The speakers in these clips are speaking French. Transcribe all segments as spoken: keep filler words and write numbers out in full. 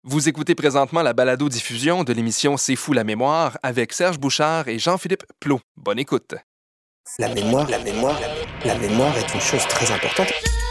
Vous écoutez présentement la balado-diffusion de l'émission C'est fou la mémoire avec Serge Bouchard et Jean-Philippe Plot. Bonne écoute. La mémoire, la mémoire, la mémoire est une chose très importante.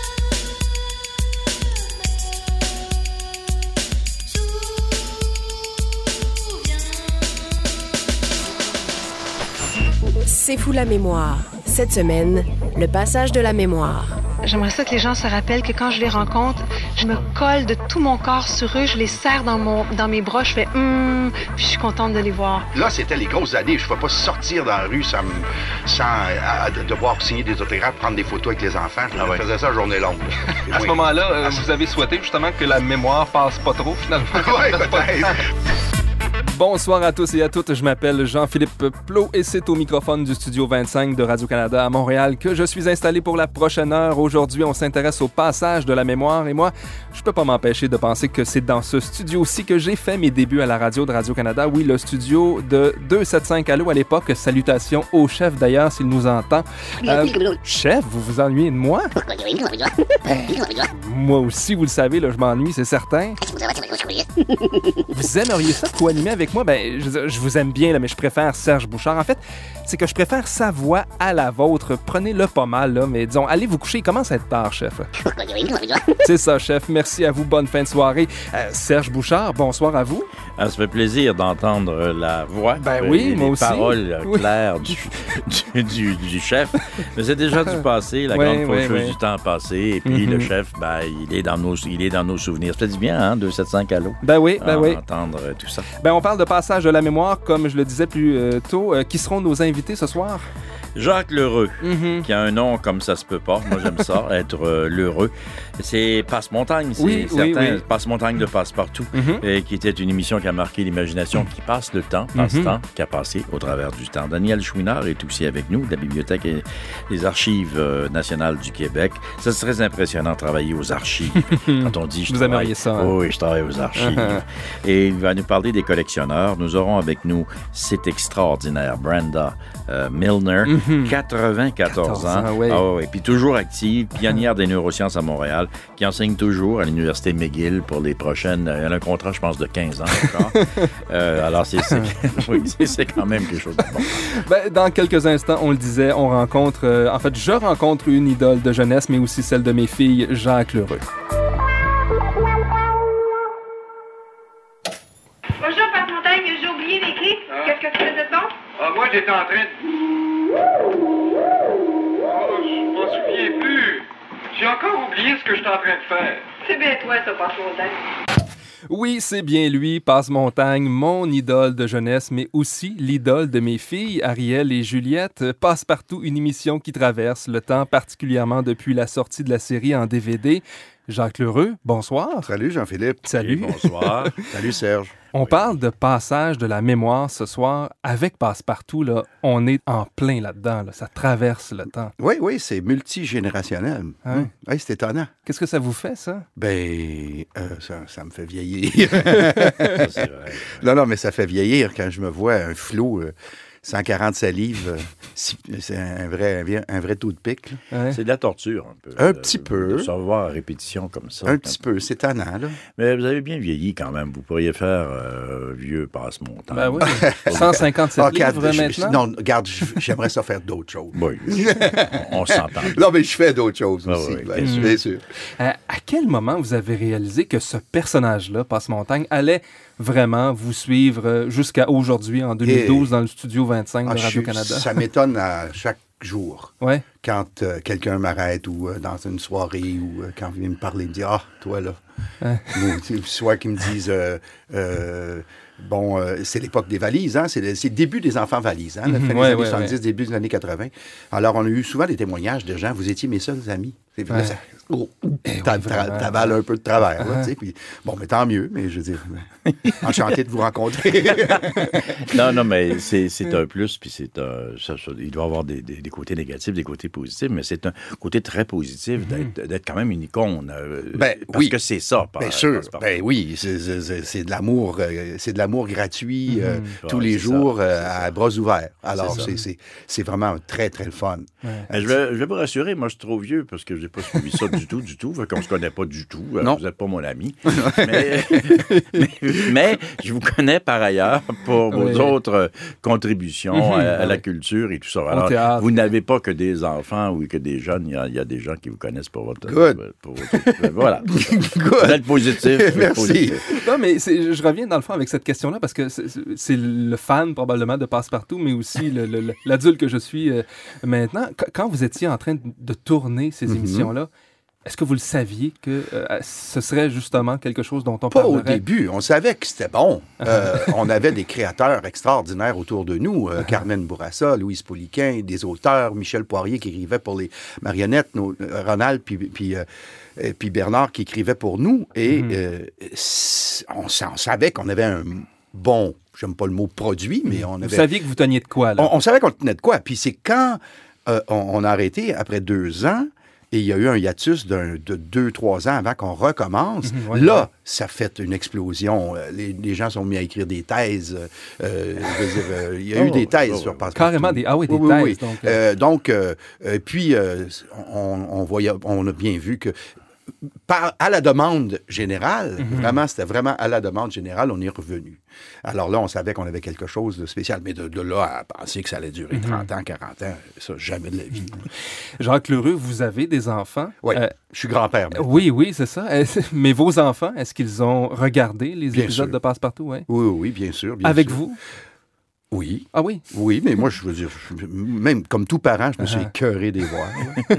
C'est fou la mémoire. Cette semaine, le passage de la mémoire. J'aimerais ça que les gens se rappellent que quand je les rencontre, je me colle de tout mon corps sur eux, je les serre dans, mon, dans mes bras, je fais hum, puis je suis contente de les voir. Là, c'était les grosses années. Je ne pouvais pas sortir dans la rue sans, sans à, à, devoir signer des autographes, prendre des photos avec les enfants. Je ah ouais. faisais ça la journée longue. À oui. ce moment-là, euh, vous avez souhaité justement que la mémoire passe pas trop, finalement. Oui, peut-être. Bonsoir à tous et à toutes, je m'appelle Jean-Philippe Plot et c'est au microphone du Studio vingt-cinq de Radio-Canada à Montréal que je suis installé pour la prochaine heure. Aujourd'hui, on s'intéresse au passage de la mémoire et moi, je peux pas m'empêcher de penser que c'est dans ce studio-ci que j'ai fait mes débuts à la radio de Radio-Canada. Oui, le studio de deux cent soixante-quinze Allo à l'époque. Salutations au chef d'ailleurs s'il nous entend. Euh, chef, vous vous ennuyez de moi? Moi aussi, vous le savez, là, je m'ennuie, c'est certain. Vous aimeriez ça co-animer avec moi? Ben, je, je vous aime bien, là, mais je préfère Serge Bouchard. En fait, c'est que je préfère sa voix à la vôtre. Prenez-le pas mal, là, mais disons, allez vous coucher. Il commence à être tard, chef. C'est ça, chef. Merci à vous. Bonne fin de soirée. Euh, Serge Bouchard, bonsoir à vous. Ah, ça fait plaisir d'entendre la voix. Ben oui, les moi aussi. Les paroles oui. claires du, du, du, du chef. Mais c'est déjà du passé, la oui, grande oui, faucheuse oui. du temps passé. Et puis mm-hmm. le chef, ben, il est dans nos, il est dans nos souvenirs. Ça fait du bien, hein, deux cent soixante-quinze Allo. Ben oui, ben oui. Entendre euh, tout ça. Ben on parle de passage de la mémoire, comme je le disais plus euh, tôt. Euh, qui seront nos invités ce soir? Jacques Lheureux, mm-hmm. qui a un nom comme ça se peut pas. Moi, j'aime ça, être euh, Lheureux. C'est Passe-Montagne, c'est oui, certain. Oui, oui. Passe-Montagne de Passe-Partout, mm-hmm. et qui était une émission qui a marqué l'imagination, qui passe le temps, passe-temps, mm-hmm. qui a passé au travers du temps. Daniel Chouinard est aussi avec nous, de la Bibliothèque et des Archives euh, nationales du Québec. Ça, c'est très impressionnant de travailler aux archives. Quand on dit je Vous travaille... aimeriez ça, hein? Oh, oui, je travaille aux archives. Et il va nous parler des collectionneurs. Nous aurons avec nous, c'est extraordinaire, Brenda euh, Milner, mm-hmm. quatre-vingt-quatorze ans. ans oui. Oh, et puis toujours active, pionnière des neurosciences à Montréal, qui enseigne toujours à l'Université McGill pour les prochaines... Elle a un contrat, je pense, de quinze ans encore. euh, alors, c'est, c'est, oui, c'est, c'est quand même quelque chose de bon. Ben, dans quelques instants, on le disait, on rencontre... Euh, en fait, je rencontre une idole de jeunesse, mais aussi celle de mes filles, Jacques Lheureux. Bonjour, Passe-Montagne, j'ai oublié les clés. Ah. Qu'est-ce que tu faisais de bon? Ah, moi, j'étais en train de... Oh, je m'en souviens plus. J'ai encore oublié ce que j'étais en train de faire. C'est bien toi, ça, Passe-Montagne. Oui, c'est bien lui, Passe-Montagne, mon idole de jeunesse, mais aussi l'idole de mes filles, Ariel et Juliette. Passe-Partout, une émission qui traverse le temps, particulièrement depuis la sortie de la série en D V D. Jacques Lheureux, bonsoir. Salut Jean-Philippe. Salut. Et bonsoir. Salut Serge. On oui. parle de passage de la mémoire ce soir. Avec Passe-Partout, là, on est en plein là-dedans. Là. Ça traverse le temps. Oui, oui, c'est multigénérationnel. Hein? Hum. Oui, c'est étonnant. Qu'est-ce que ça vous fait, ça? Ben, euh, ça, ça me fait vieillir. Ça, c'est vrai. Non, non, mais ça fait vieillir quand je me vois un flot... Euh, cent quarante-sept livres, c'est un vrai, un vrai taux de pic. Ouais. C'est de la torture, un peu. Un de, petit peu. De se revoir à répétition comme ça. Un petit peu, c'est tannant, là. Mais vous avez bien vieilli quand même. Vous pourriez faire euh, vieux Passe-Montagne. Ben oui. cent cinquantesept oh, livres je, maintenant? Non, regarde, j'aimerais ça faire d'autres choses. Oui, on, on s'entend. Non, mais je fais d'autres choses ah, aussi, oui, bien, mmh. bien sûr. Euh, à quel moment vous avez réalisé que ce personnage-là, Passe-Montagne, allait vraiment vous suivre jusqu'à aujourd'hui, en deux mille douze, Et... dans le Studio vingt-cinq ah, de Radio-Canada? Ça m'étonne à chaque jour. Ouais. Quand euh, quelqu'un m'arrête ou euh, dans une soirée ou euh, quand il vient me parler, il me dit « Ah, toi, là. Ouais. » Ou soit qu'ils me disent euh, euh, bon, euh, c'est l'époque des valises, hein? C'est, le, c'est le début des enfants valises, hein? La fin mm-hmm. des ouais, années ouais, soixante-dix, ouais. début des années quatre-vingts. Alors, on a eu souvent des témoignages de gens, vous étiez mes seuls amis. C'est vrai, ouais. ça, oh, t'as, tra- t'avales un peu de travers, là, tu sais. Puis, bon, mais tant mieux, mais je veux dire, enchanté de vous rencontrer. non, non, mais c'est, c'est un plus, puis c'est un, ça, ça, il doit y avoir des, des, des côtés négatifs, des côtés positifs, mais c'est un côté très positif d'être, mm-hmm. d'être quand même une icône. Euh, ben, parce oui. que c'est ça. Par, Bien sûr, ben oui, c'est, c'est, c'est de l'amour, euh, c'est de l'amour gratuit mm-hmm. euh, tous ouais, les jours ça, euh, à bras ouverts. Alors, c'est, c'est, c'est, c'est vraiment très, très le fun. Ouais. Je, vais, je vais vous rassurer, moi, je suis trop vieux parce que je n'ai pas suivi ça du du tout, du tout. Fait qu'on se connaît pas du tout. Non. Vous n'êtes pas mon ami. mais, mais, mais je vous connais par ailleurs pour vos Oui. autres contributions Mhm. à, à la Oui. culture et tout ça. Au Alors, théâtre. vous n'avez pas que des enfants ou que des jeunes. Il y a, il y a des gens qui vous connaissent pour votre... Good. Pour votre voilà. Good. Vous êtes positif. vous êtes Merci. positif. Non, mais c'est- je je reviens dans le fond avec cette question-là parce que c'est c'est le fan probablement de Passepartout, mais aussi le- le- le- l'adulte que je suis euh, maintenant. Qu- Quand vous étiez en train de, de tourner ces Mhm. émissions-là, est-ce que vous le saviez que euh, ce serait justement quelque chose dont on Pas au parlerait? début. On savait que c'était bon. Euh, on avait des créateurs extraordinaires autour de nous. Euh, Carmen Bourassa, Louise Pouliquin, des auteurs, Michel Poirier qui écrivait pour les marionnettes, nos, euh, Ronald, puis, puis, euh, euh, puis Bernard qui écrivait pour nous. Et Mhm. euh, c- on, sa- on savait qu'on avait un bon, j'aime pas le mot produit, mais on Vous avait... saviez que vous teniez de quoi, là? On, on savait qu'on tenait de quoi. Puis c'est quand euh, on, on a arrêté après deux ans, et il y a eu un hiatus d'un- de deux, trois ans avant qu'on recommence. Mhm, ouais, Là, ouais. ça fait une explosion. Euh, Les, les gens sont mis à écrire des thèses. Euh, je veux dire, euh, il y a eu Oh, des thèses oh, sur oh. Passepartout. Carrément des- ah oui, des oui, thèses, oui. donc, euh. Euh, donc, euh, euh, puis, euh, on, on voyait, on a bien vu que par, à la demande générale, vraiment, c'était vraiment à la demande générale, on est revenu. Alors là, on savait qu'on avait quelque chose de spécial, mais de, de là à penser que ça allait durer trente ans, quarante ans, ça, jamais de la vie. Jacques Lheureux, vous avez des enfants. Oui, Euh, je suis grand-père. maintenant. oui, oui, c'est ça. Euh, Mais vos enfants, est-ce qu'ils ont regardé les Bien épisodes sûr. de Passepartout? Ouais. Oui, oui, oui, bien sûr. Bien Avec sûr. vous? Oui. Ah oui? Oui, mais moi, je veux dire, je- même comme tout parent, je me suis Uh-huh. écœuré des voir.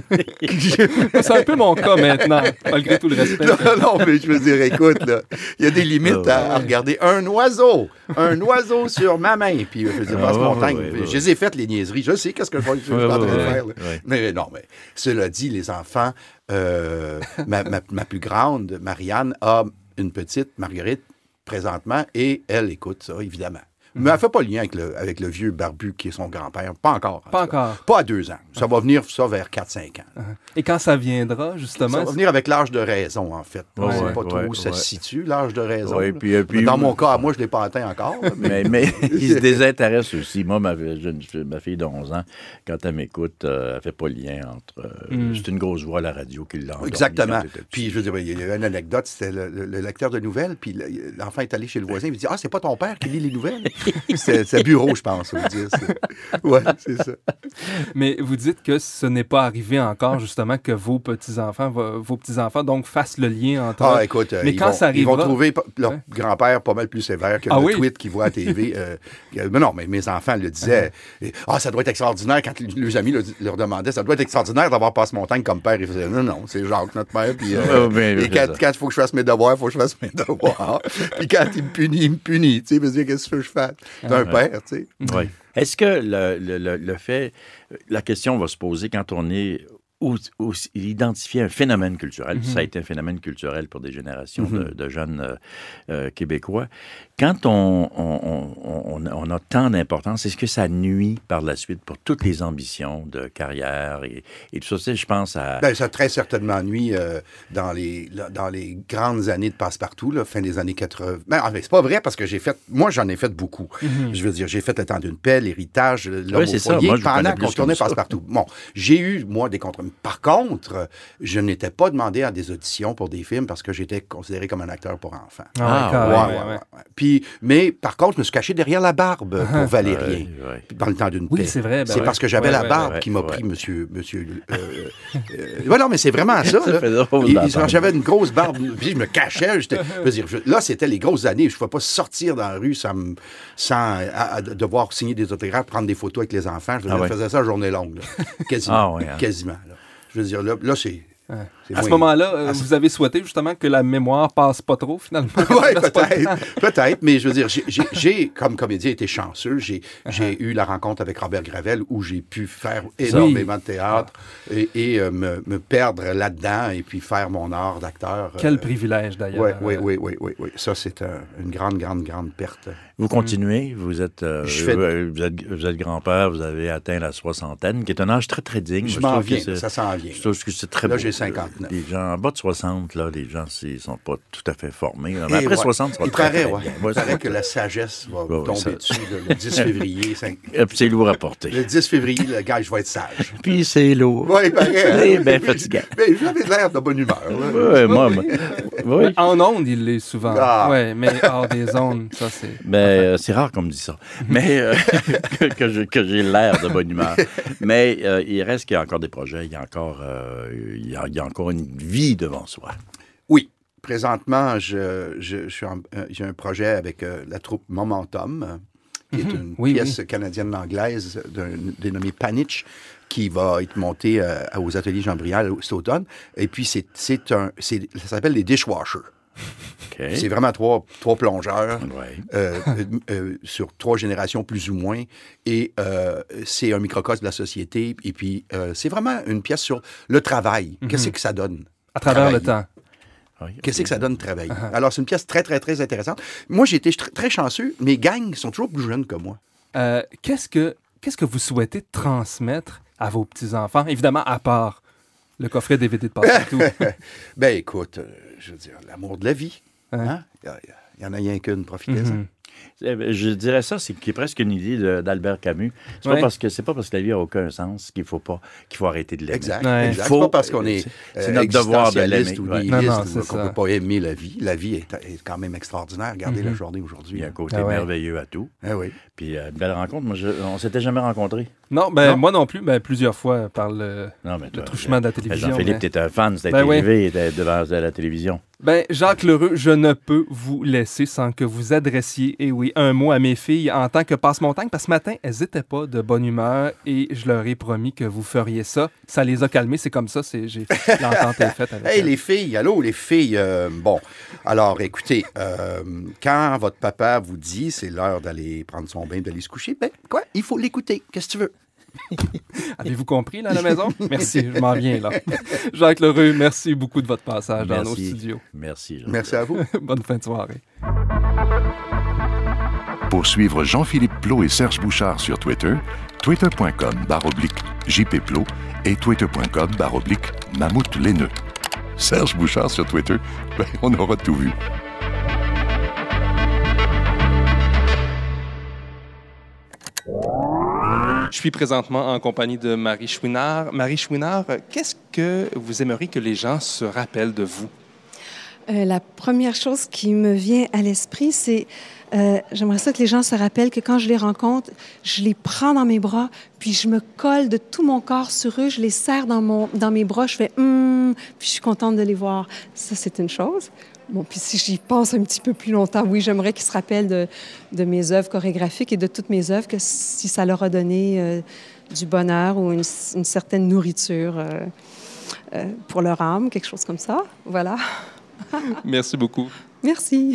C'est un peu mon cas maintenant, malgré tout le respect. Non, non, mais je veux dire, écoute, là, il y a des limites à, à regarder. Un oiseau, un oiseau sur ma main, puis je veux dire, Ah, Passe-Montagne, ouais, ouais, ouais. je les ai faites, les niaiseries. Je sais qu'est-ce que je, je suis Ouais, en train de ouais, faire. là. ouais. Mais non, mais cela dit, les enfants, euh, ma, ma- ma plus grande, Marianne, a une petite, Marguerite, présentement, et elle écoute ça, évidemment. Mais elle ne fait pas le lien avec le, avec le vieux barbu qui est son grand-père. Pas encore. en Pas tout cas. encore. Pas à deux ans. Ça va venir, ça, vers quatre cinq ans. Et quand ça viendra, justement... Ça va venir avec l'âge de raison, en fait. On ne Ouais, sait ouais, pas trop ouais, où ça ouais. se situe, l'âge de raison. Ouais, là. puis, euh, puis- Mais dans mon cas, moi, je ne l'ai pas atteint encore. là, mais- Mais, mais il se désintéresse aussi. Moi, ma, jeune- ma fille de onze ans, quand elle m'écoute, euh, elle ne fait pas le lien entre... euh, Mm. C'est une grosse voix à la radio qui l'a endormie Exactement. quand elle était Puis, je veux dire, il y a une anecdote, c'était le, le- le lecteur de nouvelles, puis le- l'enfant est allé chez le voisin, il me dit « Ah, c'est pas ton père qui lit les nouvelles? » C'est c'est bureau, je pense, on va dire. c'est- Ouais, c'est ça. Mais vous dites que ce n'est pas arrivé encore, justement, que vos petits-enfants, vo- vos petits-enfants, donc, fassent le lien entre... Ah, écoute, euh, Mais ils, quand vont, ça ils vont arrivera- trouver pa- leur Ouais. grand-père pas mal plus sévère que Ah le oui? tweet qu'ils voient à T V. euh, euh, mais non, mais mes enfants le disaient. Et, Ah, ça doit être extraordinaire quand les amis le- leur demandaient. Ça doit être extraordinaire d'avoir Passe-Montagne comme père. Ils faisaient non, non, c'est Jacques, notre père. Puis, euh, Ouais, ben, et c'est quand ça. quand il faut que je fasse mes devoirs, il faut que je fasse mes devoirs. Puis quand il me punit, il me punit. Tu sais, parce que qu'est-ce que je fais? C'est un Ouais. père, tu sais. Oui. Est-ce que le, le- le- le fait, la question va se poser quand on est ou, ou- identifier un phénomène culturel, Mhm. ça a été un phénomène culturel pour des générations de, de jeunes euh, euh, Québécois. Quand on, on- on- on- on a tant d'importance, est-ce que ça nuit par la suite pour toutes les ambitions de carrière et, et tout ça? Tu sais, je pense à... Ben, ça a très certainement nuit euh, dans, les, là, dans les grandes années de Passe-Partout, là, fin des années quatre-vingts. Ben, en fait, c'est pas vrai parce que j'ai fait. Moi, j'en ai fait beaucoup. Je veux dire, j'ai fait Le Temps d'une paix, L'Héritage, L'Homme Oui, au c'est ça. foyer, Moi, je vous pendant connais qu'on plus tournait comme ça. Passe-Partout. Bon, j'ai eu, moi, des contrats. Par contre, je n'étais pas demandé à des auditions pour des films parce que j'étais considéré comme un acteur pour enfants. Ah, Ah, ouais, Ouais, carrément, ouais, ouais, ouais, ouais. ouais. Puis, mais par contre, je me suis caché derrière la barbe pour Valérien, Ouais, ouais. dans Le Temps d'une Oui, paix. c'est vrai, ben c'est ouais. parce que j'avais Ouais, la ouais, barbe ouais, qui m'a ouais. pris, monsieur. monsieur euh, euh, ouais, non, mais c'est vraiment ça. Ça là. fait drôle Et- d'entendre. J'avais une grosse barbe, puis je me cachais. j'étais- je veux dire, je- là, c'était les grosses années. Je ne pouvais pas sortir dans la rue sans, me- sans à- à devoir signer des autographes, prendre des photos avec les enfants. Je, veux Ah dire, ouais. je faisais ça à journée longue, là. quasiment. Ah ouais, hein. Quasiment. Là. Je veux dire, là, là c'est. c'est À ce moins- moment-là, euh, à ce- vous avez souhaité justement que la mémoire passe pas trop, finalement. Oui, C'est pas le temps. peut-être. Peut-être, mais je veux dire, j'ai- j'ai- j'ai, comme comédien, été chanceux. J'ai j'ai eu la rencontre avec Robert Gravel où j'ai pu faire énormément de théâtre et, et, euh, me, me perdre là-dedans et puis faire mon art d'acteur. Quel euh, privilège, d'ailleurs. Oui, oui, oui, oui, oui, oui. Ça, c'est un- une grande, grande, grande perte. Vous continuez, vous êtes, euh, Je fais- vous, vous êtes, vous êtes grand-père, vous avez atteint la soixantaine, qui est un âge très, très digne. Je Moi, m'en trouve que viens, c'est- ça s'en vient. Je trouve que c'est très Là, beau. j'ai cinquante-neuf. Les gens en bas de soixante, là, les gens ne sont pas tout à fait formés. Là. Mais après ouais. soixante, ça va Il très, paraît, très ouais. bien. Il paraît que la sagesse va ouais, tomber ça... dessus là, le dix février. cinq... C'est lourd à porter. Le dix février, le gars, je vais être sage. Puis c'est lourd. Oui, il paraît. C'est bien fatigant. Mais j'avais l'air de bonne humeur. Oui, moi, moi. Oui. En ondes, il l'est souvent. Ah. Oui, mais hors des ondes, ça, c'est... Mais euh, c'est rare qu'on me dise ça. Mais euh, que, que, je, que j'ai l'air de bonne humeur. Mais euh, il reste qu'il y a encore des projets, il y a encore, euh, il y a, il y a encore une vie devant soi. Oui. Présentement, je, je, je suis en, euh, j'ai un projet avec euh, la troupe Momentum, euh, qui mm-hmm. est une oui, pièce oui. canadienne-anglaise dénommée Panitch, qui va être montée euh, aux ateliers Jean Brial cet automne. Et puis, c'est, c'est un, c'est, ça s'appelle les dishwashers. Okay. C'est vraiment trois, trois plongeurs ouais. euh, euh, euh, sur trois générations plus ou moins. Et euh, c'est un microcosme de la société. Et puis, euh, c'est vraiment une pièce sur le travail. Mm-hmm. Qu'est-ce que ça donne? À travers travailler? le temps. Oui, Qu'est-ce que ça donne de travailler? Uh-huh. Alors, c'est une pièce très, très, très intéressante. Moi, j'ai été très chanceux. Mes gangs sont toujours plus jeunes que moi. Euh, qu'est-ce que, qu'est-ce que vous souhaitez transmettre à vos petits-enfants? Évidemment, à part le coffret D V D de Passe-Partout. Ben, écoute, euh, je veux dire, l'amour de la vie. Hein? Il n'y en a rien qu'une, profitez-en. Mm-hmm. Je dirais ça, c'est, qui est presque une idée de, d'Albert Camus. C'est, oui. pas parce que, c'est pas parce que la vie n'a aucun sens qu'il faut pas, qu'il faut arrêter de l'aimer. Exact. Ouais. exact. Faut, c'est pas parce qu'on est, c'est, c'est notre devoir de l'aimer. Ou ouais. nihiliste, non, non, ou qu'on ne peut pas aimer la vie. La vie est, est quand même extraordinaire. Regardez mm-hmm. la journée aujourd'hui. Il y a un côté ah ouais. merveilleux à tout. Ah oui. Puis euh, une belle rencontre. Moi, je, on ne s'était jamais rencontrés. Non, ben non? moi non plus, ben plusieurs fois par le, non, mais toi, le truchement de la télévision. Jean-Philippe, mais... tu es un fan, c'était ben élevé oui. devant la télévision. Ben, Jacques Lheureux, je ne peux vous laisser sans que vous adressiez, et oui, un mot à mes filles en tant que passe-montagne, parce que ce matin, elles n'étaient pas de bonne humeur et je leur ai promis que vous feriez ça. Ça les a calmées, c'est comme ça, c'est, j'ai, l'entente est faite avec Hey, elles. les filles, allô, les filles. Euh, bon, alors, écoutez, euh, quand votre papa vous dit c'est l'heure d'aller prendre son bain, d'aller se coucher, ben, quoi, il faut l'écouter. Qu'est-ce que tu veux? Avez-vous compris, là, à la maison? Merci, je m'en viens, là. Jacques Lheureux, merci beaucoup de votre passage merci. dans nos studios. Merci. Jean-Pierre. Merci à vous. Bonne fin de soirée. Pour suivre Jean-Philippe Plot et Serge Bouchard sur Twitter, twitter.com barre oblique jpplot et twitter.com barre oblique mammouth laineux. Serge Bouchard sur Twitter, ben, on aura tout vu. Je suis présentement en compagnie de Marie Chouinard. Marie Chouinard, qu'est-ce que vous aimeriez que les gens se rappellent de vous? Euh, la première chose qui me vient à l'esprit, c'est euh, j'aimerais ça que les gens se rappellent que quand je les rencontre, je les prends dans mes bras, puis je me colle de tout mon corps sur eux, je les serre dans, mon, dans mes bras, je fais hum, puis je suis contente de les voir. Ça, c'est une chose. Bon, puis si j'y pense un petit peu plus longtemps, oui, j'aimerais qu'ils se rappellent de, de mes œuvres chorégraphiques et de toutes mes œuvres, que si ça leur a donné euh, du bonheur ou une, une certaine nourriture euh, euh, pour leur âme, quelque chose comme ça. Voilà. Merci beaucoup. Merci.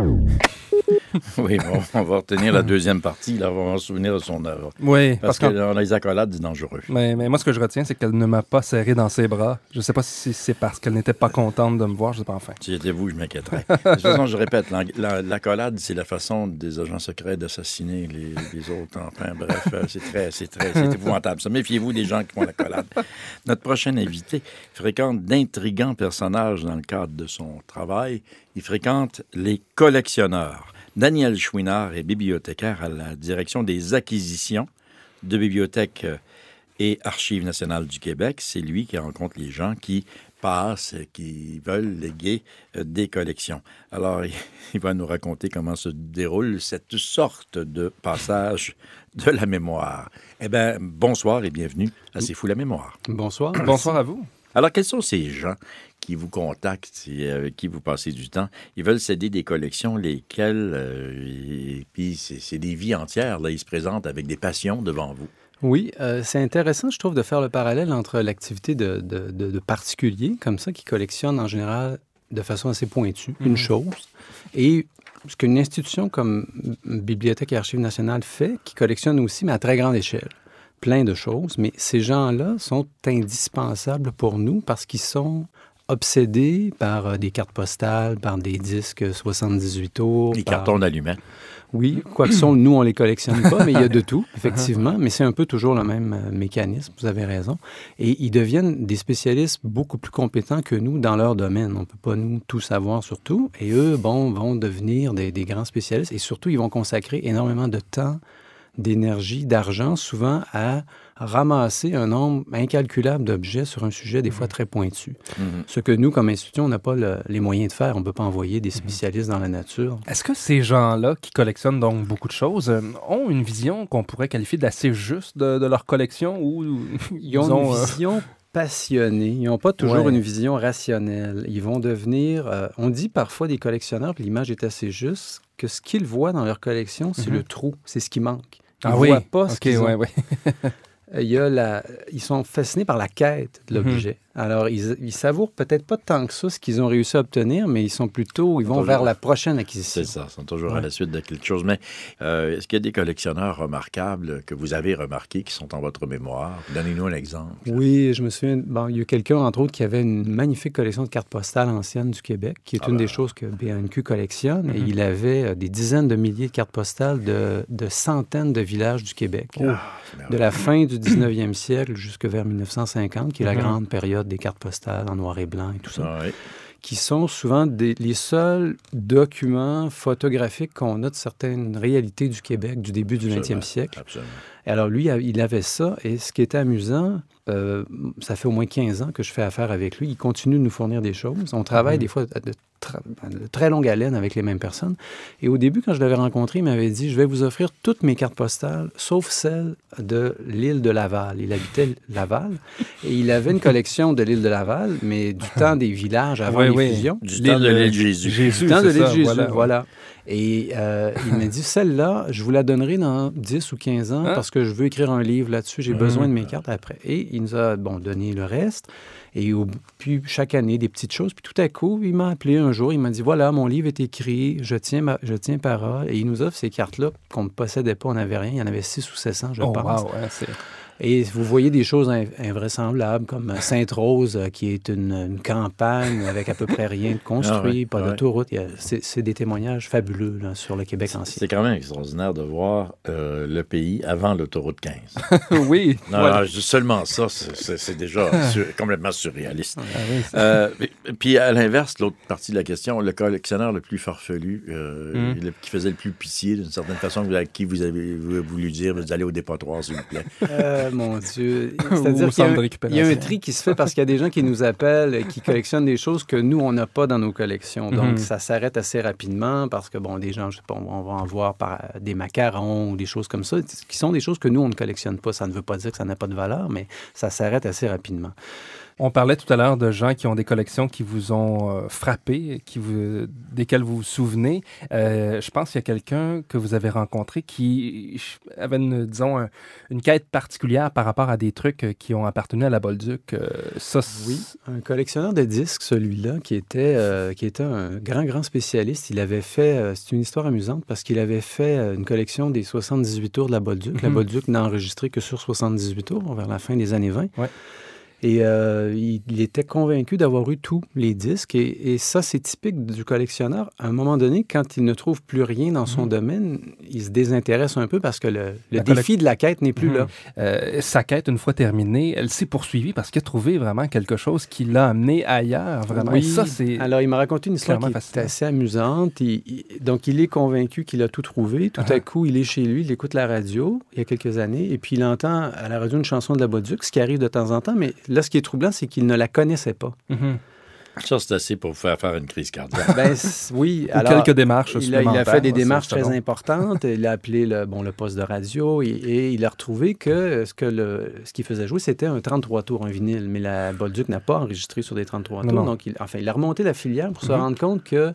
Oui, bon, on va retenir la deuxième partie. Là, on va se souvenir de son œuvre. Oui, parce, parce que dans les accolades, c'est dangereux. Mais, mais moi, ce que je retiens, c'est qu'elle ne m'a pas serré dans ses bras. Je ne sais pas si c'est parce qu'elle n'était pas contente de me voir. Je ne sais pas, enfin. Si j'étais vous, je m'inquiéterais. De toute façon, je répète, la, la, l'accolade, c'est la façon des agents secrets d'assassiner les, les autres. Enfin, bref, c'est très, c'est très, c'est épouvantable. Ça, méfiez-vous des gens qui font l'accolade. Notre prochain invité fréquente d'intrigants personnages dans le cadre de son travail. Il fréquente les collectionneurs. Daniel Chouinard est bibliothécaire à la direction des acquisitions de Bibliothèque et Archives nationales du Québec. C'est lui qui rencontre les gens qui passent, qui veulent léguer des collections. Alors, il va nous raconter comment se déroule cette sorte de passage de la mémoire. Eh bien, bonsoir et bienvenue à C'est fou la mémoire. Bonsoir. Bonsoir à vous. Alors, quels sont ces gens qui vous contactent et avec qui vous passez du temps? Ils veulent céder des collections, lesquelles, euh, et puis c'est, c'est des vies entières, là, ils se présentent avec des passions devant vous. Oui, euh, c'est intéressant, je trouve, de faire le parallèle entre l'activité de, de, de, de particuliers, comme ça, qui collectionnent en général de façon assez pointue mm-hmm. une chose, et ce qu'une institution comme Bibliothèque et Archives nationales fait, qui collectionne aussi, mais à très grande échelle. Plein de choses, mais ces gens-là sont indispensables pour nous parce qu'ils sont obsédés par euh, des cartes postales, par des disques soixante-dix-huit tours. Les par... cartons d'allumettes. Oui, quoi que ce soit, nous, on ne les collectionne pas, mais il y a de tout, effectivement. Mais c'est un peu toujours le même euh, mécanisme, vous avez raison. Et ils deviennent des spécialistes beaucoup plus compétents que nous dans leur domaine. On ne peut pas, nous, tout savoir sur tout. Et eux, bon, vont devenir des, des grands spécialistes. Et surtout, ils vont consacrer énormément de temps, d'énergie, d'argent, souvent à ramasser un nombre incalculable d'objets sur un sujet des fois très pointu. Mm-hmm. Ce que nous, comme institution, on n'a pas le, les moyens de faire. On ne peut pas envoyer des spécialistes mm-hmm. dans la nature. Est-ce que ces gens-là, qui collectionnent donc beaucoup de choses, euh, ont une vision qu'on pourrait qualifier d'assez juste de, de leur collection? Ou ils, ils ont, ont une euh... vision passionnée. Ils n'ont pas toujours ouais. une vision rationnelle. Ils vont devenir... Euh, on dit parfois des collectionneurs, puis l'image est assez juste, que ce qu'ils voient dans leur collection, c'est mm-hmm. le trou, c'est ce qui manque. Ils ne ah, voient oui. pas ce okay, qu'ils ouais, ont. Ouais. Il y a la... Ils sont fascinés par la quête de l'objet. Mm-hmm. Alors, ils, ils savourent peut-être pas tant que ça ce qu'ils ont réussi à obtenir, mais ils sont plutôt... Ils vont toujours vers la prochaine acquisition. C'est ça, ils sont toujours ouais. à la suite de quelque chose. Mais euh, est-ce qu'il y a des collectionneurs remarquables que vous avez remarqués qui sont en votre mémoire? Donnez-nous un exemple. Oui, je me souviens... Bon, il y a quelqu'un, entre autres, qui avait une magnifique collection de cartes postales anciennes du Québec, qui est ah une ben... des choses que B A N Q collectionne. Mm-hmm. Et il avait des dizaines de milliers de cartes postales de, de centaines de villages du Québec. Oh, de la fin du dix-neuvième siècle jusqu'à vers mille neuf cent cinquante, qui est mm-hmm. la grande période des cartes postales en noir et blanc et tout ça, ah oui. qui sont souvent des, les seuls documents photographiques qu'on a de certaines réalités du Québec du début du vingtième siècle. Absolument. Et alors, lui, il avait ça, et ce qui était amusant, euh, ça fait au moins quinze ans que je fais affaire avec lui, il continue de nous fournir des choses. On travaille mmh. des fois de, tra- de très longue haleine avec les mêmes personnes. Et au début, quand je l'avais rencontré, il m'avait dit, je vais vous offrir toutes mes cartes postales, sauf celle de l'île de Laval. Il habitait Laval, et il avait une collection de l'île de Laval, mais du temps des villages avant oui, les oui. fusions. Du temps de l'île Jésus. Jésus. Du temps de l'île Jésus, voilà. voilà. Et euh, il m'a dit, celle-là, je vous la donnerai dans dix ou quinze ans hein? parce que je veux écrire un livre là-dessus. J'ai mmh. besoin de mes cartes après. Et il nous a bon, donné le reste. Et au, puis chaque année, des petites choses. Puis tout à coup, il m'a appelé un jour. Il m'a dit, voilà, mon livre est écrit. Je tiens, ma, je tiens parole. Et il nous offre ces cartes-là qu'on ne possédait pas. On n'avait rien. Il y en avait six ou sept cents, je oh, pense. Wow, ouais, c'est... Et vous voyez des choses invraisemblables, comme Sainte-Rose, qui est une, une campagne avec à peu près rien de construit, ah ouais, pas ouais. d'autoroute. C'est, c'est des témoignages fabuleux là, sur le Québec ancien. C'est quand même extraordinaire de voir euh, le pays avant l'autoroute quinze. oui. Non, ouais. non, seulement ça, c'est, c'est, c'est déjà sur, complètement surréaliste. Ah, oui, euh, puis à l'inverse, l'autre partie de la question, le collectionneur le plus farfelu, euh, mm. le, qui faisait le plus pitié, d'une certaine façon, à qui vous avez voulu dire, vous allez au dépotoir, s'il vous plaît. Euh, mon Dieu. C'est-à-dire qu'il y a, un, il y a un tri qui se fait parce qu'il y a des gens qui nous appellent, qui collectionnent des choses que nous, on n'a pas dans nos collections. Donc, mm-hmm. ça s'arrête assez rapidement parce que, bon, des gens, je sais pas, on va en voir par des macarons ou des choses comme ça, qui sont des choses que nous, on ne collectionne pas. Ça ne veut pas dire que ça n'a pas de valeur, mais ça s'arrête assez rapidement. On parlait tout à l'heure de gens qui ont des collections qui vous ont euh, frappé, qui vous, desquelles vous vous souvenez. Euh, je pense qu'il y a quelqu'un que vous avez rencontré qui avait, une, disons, un, une quête particulière par rapport à des trucs qui ont appartenu à la Bolduc. Euh, ça, oui, un collectionneur de disques, celui-là, qui était, euh, qui était un grand, grand spécialiste. Il avait fait, euh, c'est une histoire amusante, parce qu'il avait fait une collection des soixante-dix-huit tours de la Bolduc. Mm-hmm. La Bolduc n'a enregistré que sur soixante-dix-huit tours, vers la fin des années vingt. Ouais. Et euh, il, il était convaincu d'avoir eu tous les disques. Et, et ça, c'est typique du collectionneur. À un moment donné, quand il ne trouve plus rien dans son mmh. domaine, il se désintéresse un peu parce que le, le défi collect... de la quête n'est plus mmh. là. Euh, sa quête, une fois terminée, elle s'est poursuivie parce qu'il a trouvé vraiment quelque chose qui l'a amené ailleurs. Vraiment. Oui. Et ça, c'est Alors, il m'a raconté une histoire qui est assez amusante. Il, il, donc, il est convaincu qu'il a tout trouvé. Tout uh-huh. à coup, il est chez lui, il écoute la radio il y a quelques années et puis il entend à la radio une chanson de la Bolduc, ce qui arrive de temps en temps, mais là, ce qui est troublant, c'est qu'il ne la connaissait pas. Mm-hmm. Ça, c'est assez pour vous faire faire une crise cardiaque. Ben, oui. Ou alors, quelques démarches il a, il a fait des démarches très bon. importantes. Il a appelé le, bon, le poste de radio et, et il a retrouvé que ce, que le, ce qu'il faisait jouer, c'était un trente-trois tours, un vinyle. Mais la Bolduc n'a pas enregistré sur des trente-trois non, tours. Non. Donc, il, enfin, il a remonté la filière pour mm-hmm. se rendre compte que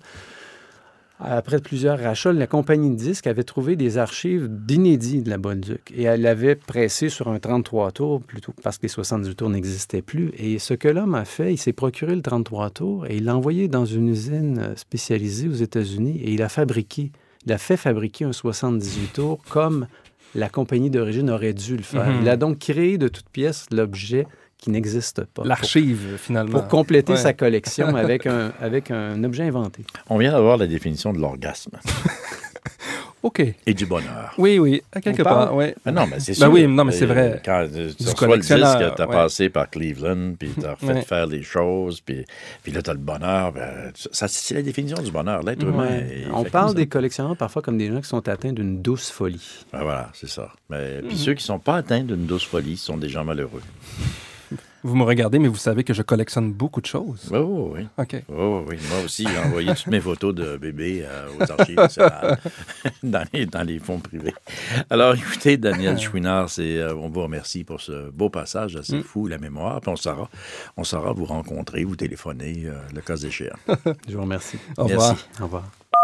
après plusieurs rachats, la compagnie de disques avait trouvé des archives d'inédits de la Bolduc. Et elle l'avait pressé sur un trente-trois tours, plutôt parce que les soixante-dix tours n'existaient plus. Et ce que l'homme a fait, il s'est procuré le trente-trois tours et il l'a envoyé dans une usine spécialisée aux États-Unis et il a fabriqué, il a fait fabriquer un soixante-dix-huit tours comme la compagnie d'origine aurait dû le faire. Mm-hmm. Il a donc créé de toutes pièces l'objet qui n'existe pas. L'archive, pour, finalement. Pour compléter ouais. sa collection avec un, avec un objet inventé. On vient d'avoir la définition de l'orgasme. OK. Et du bonheur. Oui, oui, à quelque part, oui. Ah non, mais c'est ben sûr. Oui, non, mais c'est vrai. Quand tu reçois le disque, tu as ouais. passé par Cleveland, puis tu as fait ouais. faire les choses, puis, puis là, tu as le bonheur. Ben, ça, c'est la définition du bonheur. L'être ouais. humain. On parle des collectionneurs parfois comme des gens qui sont atteints d'une douce folie. Ben voilà, c'est ça. Mais, puis mm-hmm. ceux qui ne sont pas atteints d'une douce folie sont des gens malheureux. Vous me regardez, mais vous savez que je collectionne beaucoup de choses. Oui, oui, oui. OK. Oh, oui. Moi aussi, j'ai envoyé toutes mes photos de bébés euh, aux archives nationales dans, les, dans les fonds privés. Alors, écoutez, Daniel Chouinard, c'est, euh, on vous remercie pour ce beau passage assez mm. fou, la mémoire. Puis on saura, on saura vous rencontrer, vous téléphoner, euh, le cas échéant. Je vous remercie. Au revoir. Merci. Au revoir.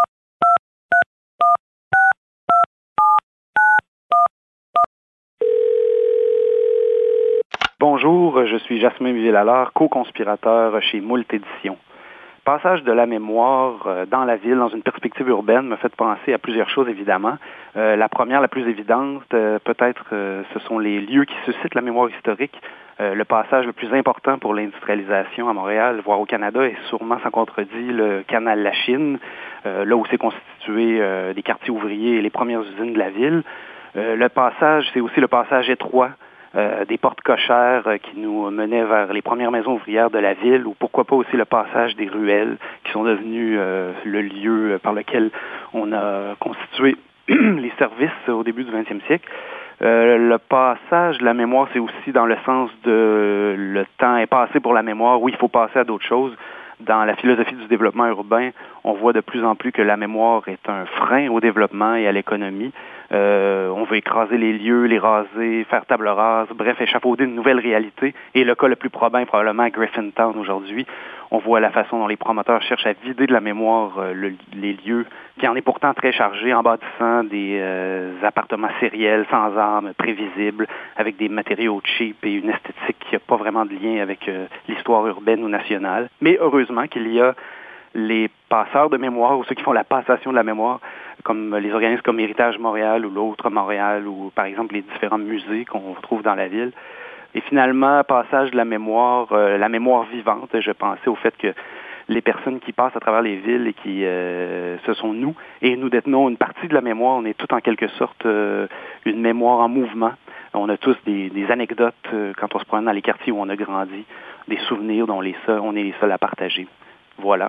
Bonjour, je suis Jasmin Villalard, co-conspirateur chez Moult Éditions. Passage de la mémoire dans la ville, dans une perspective urbaine, me fait penser à plusieurs choses, évidemment. Euh, la première, la plus évidente, euh, peut-être, euh, ce sont les lieux qui suscitent la mémoire historique. Euh, le passage le plus important pour l'industrialisation à Montréal, voire au Canada, est sûrement, sans contredit, le canal La Chine, euh, là où s'est constitué euh, des quartiers ouvriers et les premières usines de la ville. Euh, le passage, c'est aussi le passage étroit Euh, des portes cochères euh, qui nous menaient vers les premières maisons ouvrières de la ville, ou pourquoi pas aussi le passage des ruelles qui sont devenues euh, le lieu par lequel on a constitué les services au début du vingtième siècle. Euh, le passage de la mémoire, c'est aussi dans le sens de le temps est passé pour la mémoire. Oui, il faut passer à d'autres choses. Dans la philosophie du développement urbain, on voit de plus en plus que la mémoire est un frein au développement et à l'économie. Euh, on veut écraser les lieux, les raser, faire table rase, bref, échafauder une nouvelle réalité. Et le cas le plus probant est probablement Griffintown aujourd'hui. On voit la façon dont les promoteurs cherchent à vider de la mémoire euh, le, les lieux, qui en est pourtant très chargé, en bâtissant des euh, appartements sériels, sans âme, prévisibles, avec des matériaux cheap et une esthétique qui n'a pas vraiment de lien avec euh, l'histoire urbaine ou nationale. Mais heureusement qu'il y a les passeurs de mémoire ou ceux qui font la passation de la mémoire, comme les organismes comme Héritage Montréal ou l'autre Montréal, ou par exemple les différents musées qu'on retrouve dans la ville. Et finalement, passage de la mémoire, euh, la mémoire vivante, je pensais au fait que les personnes qui passent à travers les villes et qui, euh, ce sont nous, et nous détenons une partie de la mémoire, on est tout en quelque sorte euh, une mémoire en mouvement. On a tous des, des anecdotes euh, quand on se promène dans les quartiers où on a grandi, des souvenirs dont les seuls, on est les seuls à partager. Voilà.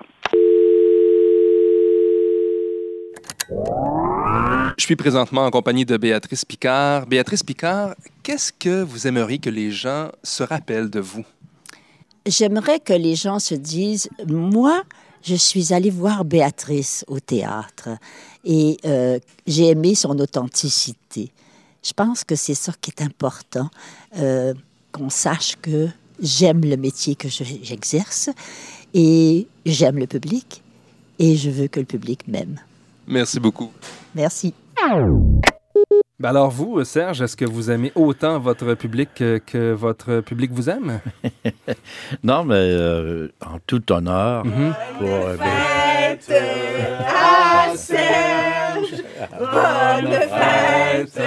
Je suis présentement en compagnie de Béatrice Picard. Béatrice Picard, qu'est-ce que vous aimeriez que les gens se rappellent de vous? J'aimerais que les gens se disent, moi, je suis allée voir Béatrice au théâtre et euh, j'ai aimé son authenticité. Je pense que c'est ça qui est important, euh, qu'on sache que j'aime le métier que je, j'exerce et j'aime le public et je veux que le public m'aime. Merci beaucoup. Merci. Ben alors vous, Serge, est-ce que vous aimez autant votre public que, que votre public vous aime? Non, mais euh, en tout honneur mm-hmm. pour... Euh, fête à Serge! Bonne fête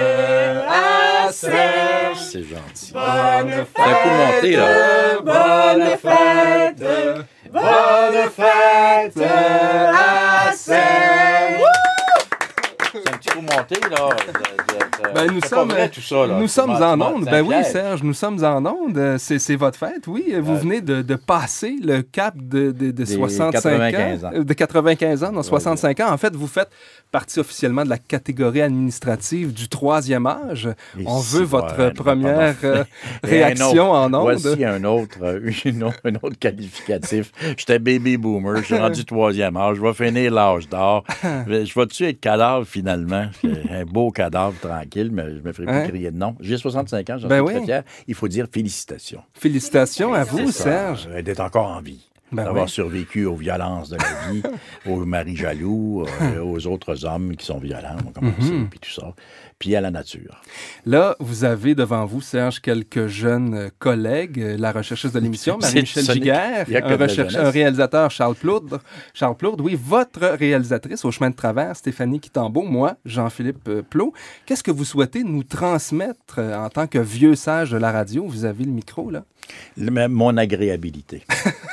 à Serge! C'est gentil. Bonne fête! C'est un coup monté, là. Bonne fête! Bonne fête à Serge! C'est un petit coup monté, là. De, de, de... Ben, nous c'est sommes, pas vrai, tout ça, là. Nous sommes en onde. Ben oui, piège. Serge, nous sommes en onde. C'est, c'est votre fête, oui. Vous ouais. venez de, de passer le cap de, de, de soixante-cinq quatre-vingt-quinze ans. ans. De quatre-vingt-quinze ans, non, soixante-cinq ouais, ouais. ans. En fait, vous faites partie officiellement de la catégorie administrative du troisième âge. Et On si veut votre ouais, première euh, réaction en onde. Voici un autre, une autre, un autre qualificatif. J'étais baby boomer, je suis rendu troisième âge, je vais finir l'âge d'or. Je vais-tu être cadavre finalement? Un beau cadavre tranquille, mais je me ferai plus hein? crier de non. J'ai soixante-cinq ans, j'en ben suis oui. très fier. Il faut dire félicitations. Félicitations à vous, Serge. Ça, d'être encore en vie. Ben d'avoir oui. survécu aux violences de la vie, aux maris jaloux, euh, aux autres hommes qui sont violents, comme mm-hmm. on sait, puis tout ça, puis à la nature. Là, vous avez devant vous, Serge, quelques jeunes collègues, la rechercheuse de l'émission, Marie-Michel Giguère, un, recherche, un réalisateur, Charles Plourde. Charles Plourde, oui, votre réalisatrice au chemin de travers, Stéphanie Quitambeau, moi, Jean-Philippe Plot. Qu'est-ce que vous souhaitez nous transmettre en tant que vieux sage de la radio? Vous avez le micro, là. Le, mon agréabilité.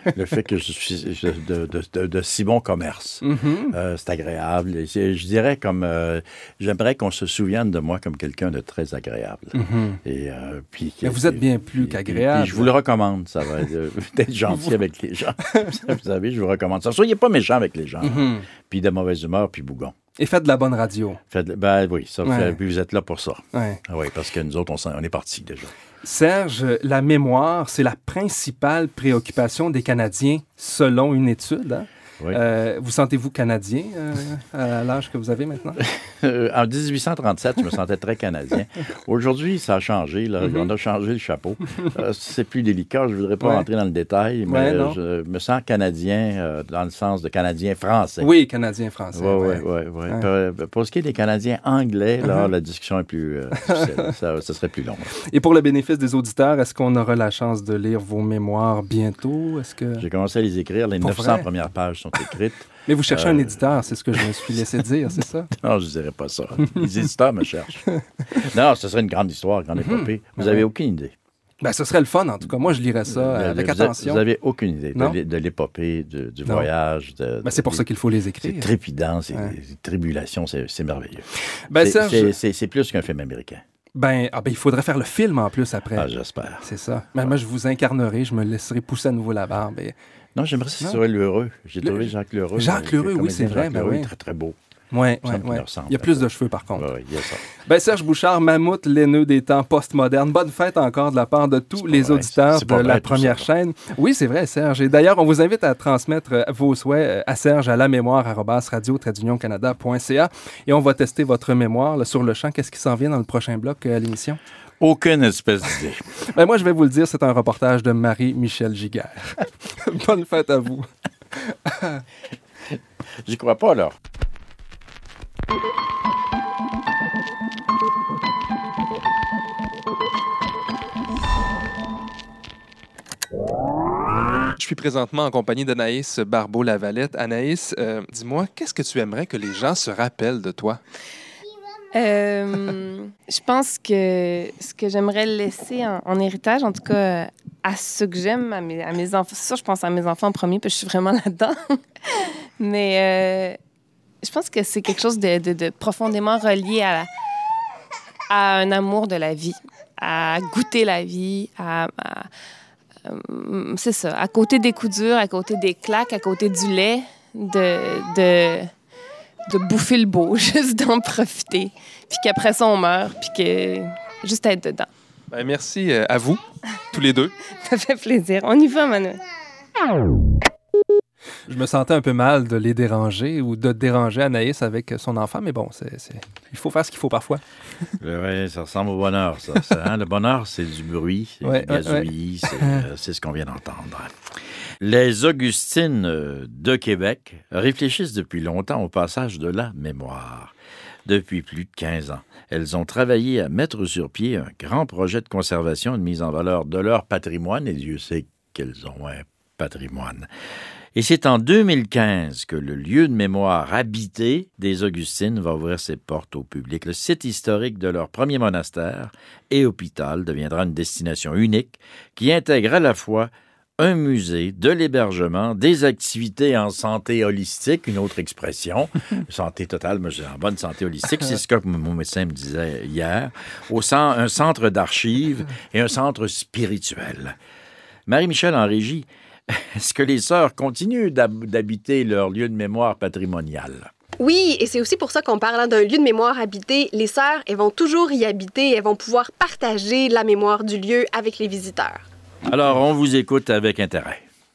le fait que je suis de, de, de, de si bon commerce. Mm-hmm. euh, c'est agréable. Et c'est, je dirais comme... Euh, j'aimerais qu'on se souvienne de moi comme quelqu'un de très agréable. Mm-hmm. Et, euh, puis, Mais vous êtes bien plus puis, qu'agréable. Puis, puis je vous le recommande, ça va être, d'être gentil avec les gens. Vous savez, je vous recommande ça. Soyez pas méchant avec les gens. Mm-hmm. Puis de mauvaise humeur, puis bougon. Et faites de la bonne radio. Faites de, ben oui, ça, ouais. fait, puis vous êtes là pour ça. Ouais. Oui, parce que nous autres, on, on est partis déjà. Serge, la mémoire, c'est la principale préoccupation des Canadiens, selon une étude. Hein? Oui. Euh, vous sentez-vous Canadien euh, à l'âge que vous avez maintenant? En dix-huit cent trente-sept, je me sentais très Canadien. Aujourd'hui, ça a changé. Là. Mm-hmm. On a changé le chapeau. Euh, c'est plus délicat. Je ne voudrais pas ouais. rentrer dans le détail, mais ouais, je me sens Canadien euh, dans le sens de Canadien-français. Oui, Canadien-français. Oui, oui, oui. Ouais. Ouais. Pour, pour ce qui est des Canadiens anglais, là, mm-hmm. la discussion est plus euh, difficile. ça, ça serait plus long. Et pour le bénéfice des auditeurs, est-ce qu'on aura la chance de lire vos mémoires bientôt? Est-ce que... J'ai commencé à les écrire. Les pour neuf cents vrai? Premières pages sont écrites. Mais vous cherchez euh... un éditeur, c'est ce que je me suis laissé dire, c'est ça? Non, je ne dirais pas ça. Les éditeurs me cherchent. Non, ce serait une grande histoire, une grande épopée. Vous n'avez ouais. aucune idée. Ben, ce serait le fun, en tout cas. Moi, je lirais ça euh, avec vous attention. Vous n'avez aucune idée de, de l'épopée, de, du non. voyage. De, ben, c'est pour de, ça qu'il faut les écrire. C'est trépidant, c'est ouais. des tribulations, c'est, c'est merveilleux. Ben, c'est, Serge... c'est, c'est, c'est plus qu'un film américain. Ben, ah ben, il faudrait faire le film en plus après. Ah, j'espère. C'est ça. Mais ouais. moi, je vous incarnerai, je me laisserai pousser à nouveau la barbe. Et... Non, j'aimerais que ce soit Lheureux. J'ai le... trouvé Jacques Lheureux. Jacques Lheureux, oui, c'est vrai. Ben oui. Très, très beau. Oui, oui, oui. Il y a plus de cheveux, par contre. Oui, oui, il y a ça. Ben, Serge Bouchard, mammouth laineux des temps postmodernes. Bonne fête encore de la part de tous les vrai. auditeurs de vrai, la première ça, chaîne. Oui, c'est vrai, Serge. Et d'ailleurs, on vous invite à transmettre vos souhaits à Serge à la mémoire arobase radio tiret union canada point c a et on va tester votre mémoire là, sur le champ. Qu'est-ce qui s'en vient dans le prochain bloc à l'émission? Aucune espèce d'idée. Ben, moi, je vais vous le dire, c'est un reportage de Marie-Michel Giguère. Bonne fête à vous. J'y crois pas, là. Je suis présentement en compagnie d'Anaïs Barbeau-Lavalette. Anaïs, euh, dis-moi, qu'est-ce que tu aimerais que les gens se rappellent de toi? Euh, je pense que ce que j'aimerais laisser en, en héritage, en tout cas à ceux que j'aime, à mes, à mes enfants, c'est sûr, je pense à mes enfants en premier, parce que je suis vraiment là-dedans. Mais euh, je pense que c'est quelque chose de, de, de profondément relié à, à un amour de la vie, à goûter la vie, à, à euh, c'est ça, à côté des coups durs, à côté des claques, à côté du lait, de... de de bouffer le beau, juste d'en profiter, puis qu'après ça, on meurt, puis que juste être dedans. Ben, merci à vous, tous les deux. Ça fait plaisir. On y va, Manuel. Je me sentais un peu mal de les déranger ou de déranger Anaïs avec son enfant, mais bon, c'est, c'est... il faut faire ce qu'il faut parfois. Oui, ça ressemble au bonheur, ça. ça hein? Le bonheur, c'est du bruit, c'est ouais, du gazouillis, ouais. c'est, euh, c'est ce qu'on vient d'entendre. Les Augustines de Québec réfléchissent depuis longtemps au passage de la mémoire. Depuis plus de quinze ans, elles ont travaillé à mettre sur pied un grand projet de conservation et de mise en valeur de leur patrimoine, et Dieu sait qu'elles ont un patrimoine. Et c'est en deux mille quinze que le lieu de mémoire habité des Augustines va ouvrir ses portes au public. Le site historique de leur premier monastère et hôpital deviendra une destination unique qui intègre à la fois un musée, de l'hébergement, des activités en santé holistique, une autre expression, santé totale, moi j'ai en bonne santé holistique, c'est ce que mon médecin me disait hier, au centre, un centre d'archives et un centre spirituel. Marie-Michel en régie, est-ce que les sœurs continuent d'hab- d'habiter leur lieu de mémoire patrimonial? Oui, et c'est aussi pour ça qu'on parle d'un lieu de mémoire habité. Les sœurs, elles vont toujours y habiter, elles vont pouvoir partager la mémoire du lieu avec les visiteurs. Alors, on vous écoute avec intérêt.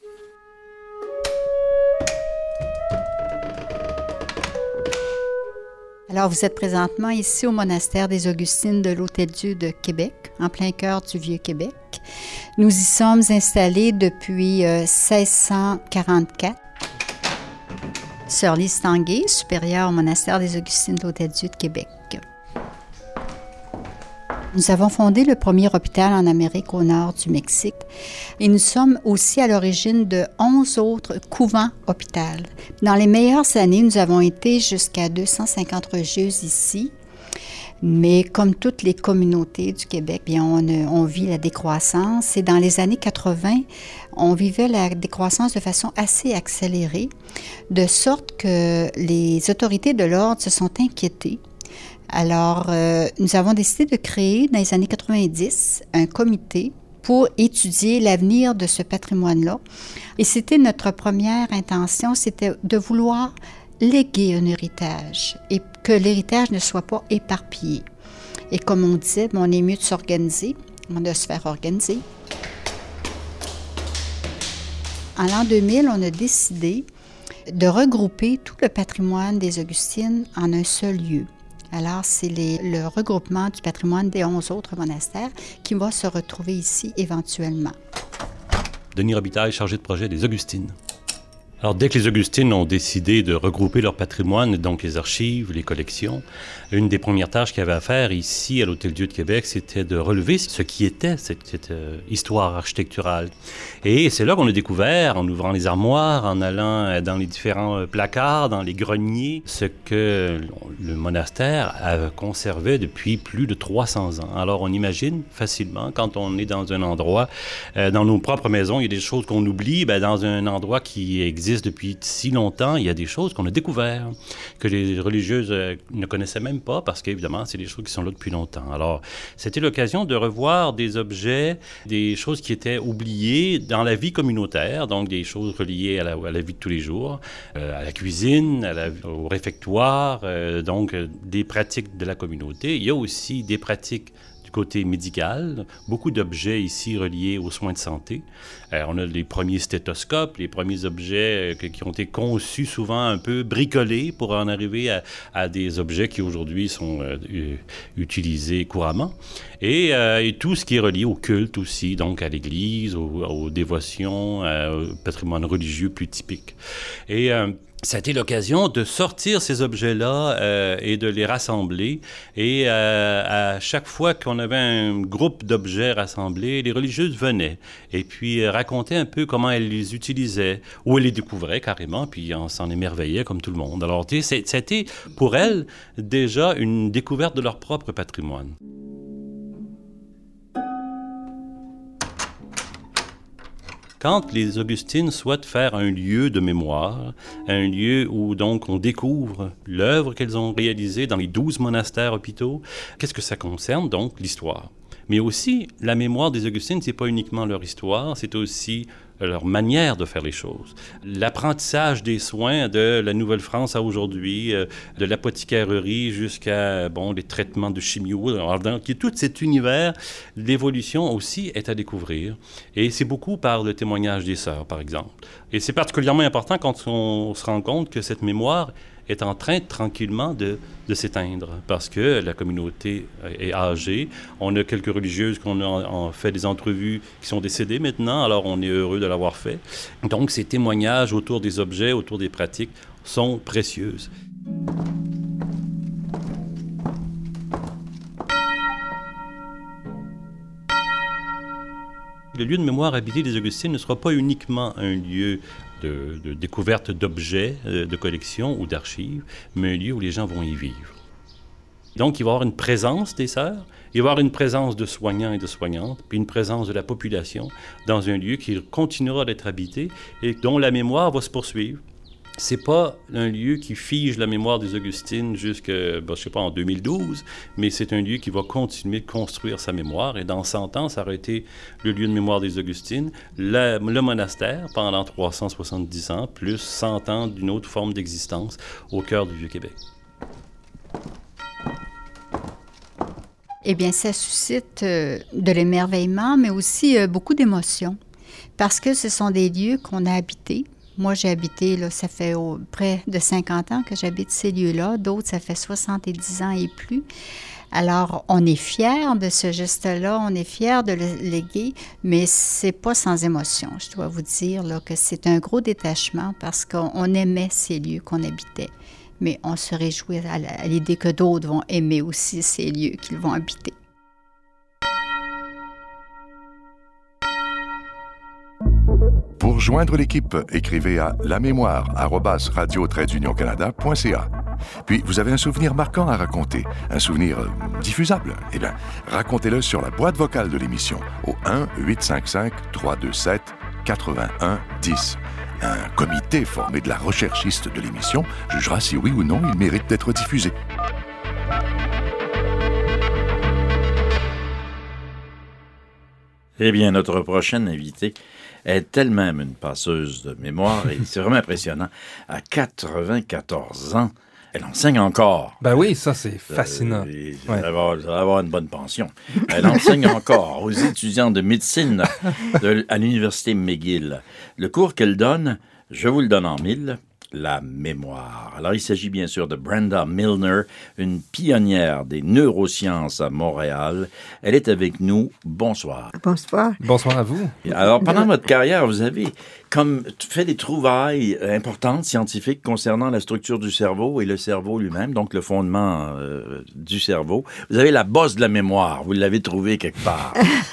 Alors, vous êtes présentement ici au monastère des Augustines de l'Hôtel-Dieu de Québec, en plein cœur du Vieux-Québec. Nous y sommes installés depuis euh, seize cent quarante-quatre. Sœur Lise Tanguay, supérieure au monastère des Augustines de l'Hôtel-Dieu de Québec. Nous avons fondé le premier hôpital en Amérique au nord du Mexique et nous sommes aussi à l'origine de onze autres couvents hôpitaux. Dans les meilleures années, nous avons été jusqu'à deux cent cinquante religieuses ici Mais comme toutes les communautés du Québec, bien, on, on vit la décroissance. Et dans les années quatre-vingt, on vivait la décroissance de façon assez accélérée, de sorte que les autorités de l'ordre se sont inquiétées. Alors, euh, nous avons décidé de créer, dans les années quatre-vingt-dix, un comité pour étudier l'avenir de ce patrimoine-là. Et c'était notre première intention, c'était de vouloir léguer un héritage et que l'héritage ne soit pas éparpillé. Et comme on disait, on est mieux de s'organiser, de se faire organiser. En l'an deux mille, on a décidé de regrouper tout le patrimoine des Augustines en un seul lieu. Alors, c'est les, le regroupement du patrimoine des onze autres monastères qui va se retrouver ici éventuellement. Denis Robitaille, chargé de projet des Augustines. Alors, dès que les Augustines ont décidé de regrouper leur patrimoine, donc les archives, les collections, une des premières tâches qu'il y avait à faire ici, à l'Hôtel-Dieu de Québec, c'était de relever ce qui était cette, cette euh, histoire architecturale. Et c'est là qu'on a découvert, en ouvrant les armoires, en allant dans les différents placards, dans les greniers, ce que le monastère a conservé depuis plus de trois cents ans. Alors, on imagine facilement, quand on est dans un endroit, euh, dans nos propres maisons, il y a des choses qu'on oublie, ben, dans un endroit qui existe depuis si longtemps, il y a des choses qu'on a découvertes, que les religieuses euh, ne connaissaient même pas, parce qu'évidemment, c'est des choses qui sont là depuis longtemps. Alors, c'était l'occasion de revoir des objets, des choses qui étaient oubliées dans la vie communautaire, donc des choses reliées à la, à la vie de tous les jours, euh, à la cuisine, à la, au réfectoire, euh, donc euh, des pratiques de la communauté. Il y a aussi des pratiques du côté médical, beaucoup d'objets ici reliés aux soins de santé. Euh, on a les premiers stéthoscopes, les premiers objets euh, que, qui ont été conçus souvent un peu bricolés pour en arriver à, à des objets qui aujourd'hui sont euh, utilisés couramment. Et, euh, et tout ce qui est relié au culte aussi, donc à l'église, aux, aux dévotions, euh, au patrimoine religieux plus typique. Et euh, ça a été l'occasion de sortir ces objets-là euh, et de les rassembler. Et euh, à chaque fois qu'on avait un groupe d'objets rassemblés, les religieuses venaient et puis euh, racontaient un peu comment elles les utilisaient, ou elles les découvraient carrément, puis on s'en émerveillait comme tout le monde. Alors, c'était pour elles déjà une découverte de leur propre patrimoine. Quand les Augustines souhaitent faire un lieu de mémoire, un lieu où donc on découvre l'œuvre qu'elles ont réalisée dans les douze monastères hôpitaux, qu'est-ce que ça concerne donc? L'histoire. Mais aussi, la mémoire des Augustines, c'est pas uniquement leur histoire, c'est aussi leur manière de faire les choses. L'apprentissage des soins de la Nouvelle-France à aujourd'hui, euh, de l'apothicarerie jusqu'à bon, les traitements de chimio. Alors, dans tout cet univers, l'évolution aussi est à découvrir. Et c'est beaucoup par le témoignage des sœurs, par exemple. Et c'est particulièrement important quand on se rend compte que cette mémoire est en train tranquillement de, de s'éteindre parce que la communauté est âgée. On a quelques religieuses qu'on a en fait des entrevues qui sont décédées maintenant, alors on est heureux de l'avoir fait. Donc ces témoignages autour des objets, autour des pratiques sont précieuses. Le lieu de mémoire habité des Augustines ne sera pas uniquement un lieu de, de découverte d'objets, de collections ou d'archives, mais un lieu où les gens vont y vivre. Donc, il va y avoir une présence des sœurs, il va y avoir une présence de soignants et de soignantes, puis une présence de la population dans un lieu qui continuera d'être habité et dont la mémoire va se poursuivre. C'est pas un lieu qui fige la mémoire des Augustines jusqu'à, ben, je sais pas, en deux mille douze, mais c'est un lieu qui va continuer de construire sa mémoire. Et dans cent ans, ça aurait été le lieu de mémoire des Augustines, la, le monastère pendant trois cent soixante-dix ans, plus cent ans d'une autre forme d'existence au cœur du Vieux-Québec. Eh bien, ça suscite euh, de l'émerveillement, mais aussi euh, beaucoup d'émotions, parce que ce sont des lieux qu'on a habités. Moi, j'ai habité, là, ça fait oh, près de cinquante ans que j'habite ces lieux-là. D'autres, ça fait soixante-dix ans et plus. Alors, on est fiers de ce geste-là, on est fiers de le léguer, mais c'est pas sans émotion. Je dois vous dire là, que c'est un gros détachement parce qu'on aimait ces lieux qu'on habitait. Mais on se réjouit à l'idée que d'autres vont aimer aussi ces lieux qu'ils vont habiter. Pour joindre l'équipe, écrivez à lamémoire arobase radio tiret union canada point c a. Puis, vous avez un souvenir marquant à raconter, un souvenir euh, diffusable. Eh bien, racontez-le sur la boîte vocale de l'émission au un huit cinq cinq trois deux sept quatre un un zéro. Un comité formé de la recherchiste de l'émission jugera si oui ou non il mérite d'être diffusé. Eh bien, notre prochaine invitée est elle-même une passeuse de mémoire et c'est vraiment impressionnant. À quatre-vingt-quatorze ans, elle enseigne encore. Ben oui, ça, c'est fascinant. Euh, ouais. Elle va avoir une bonne pension. Elle enseigne encore aux étudiants de médecine de, à l'Université McGill. Le cours qu'elle donne, je vous le donne en mille, la mémoire. Alors, il s'agit bien sûr de Brenda Milner, une pionnière des neurosciences à Montréal. Elle est avec nous. Bonsoir. Bonsoir. Bonsoir à vous. Alors, pendant votre carrière, vous avez comme fait des trouvailles importantes, scientifiques, concernant la structure du cerveau et le cerveau lui-même, donc le fondement euh, du cerveau. Vous avez la bosse de la mémoire. Vous l'avez trouvée quelque part.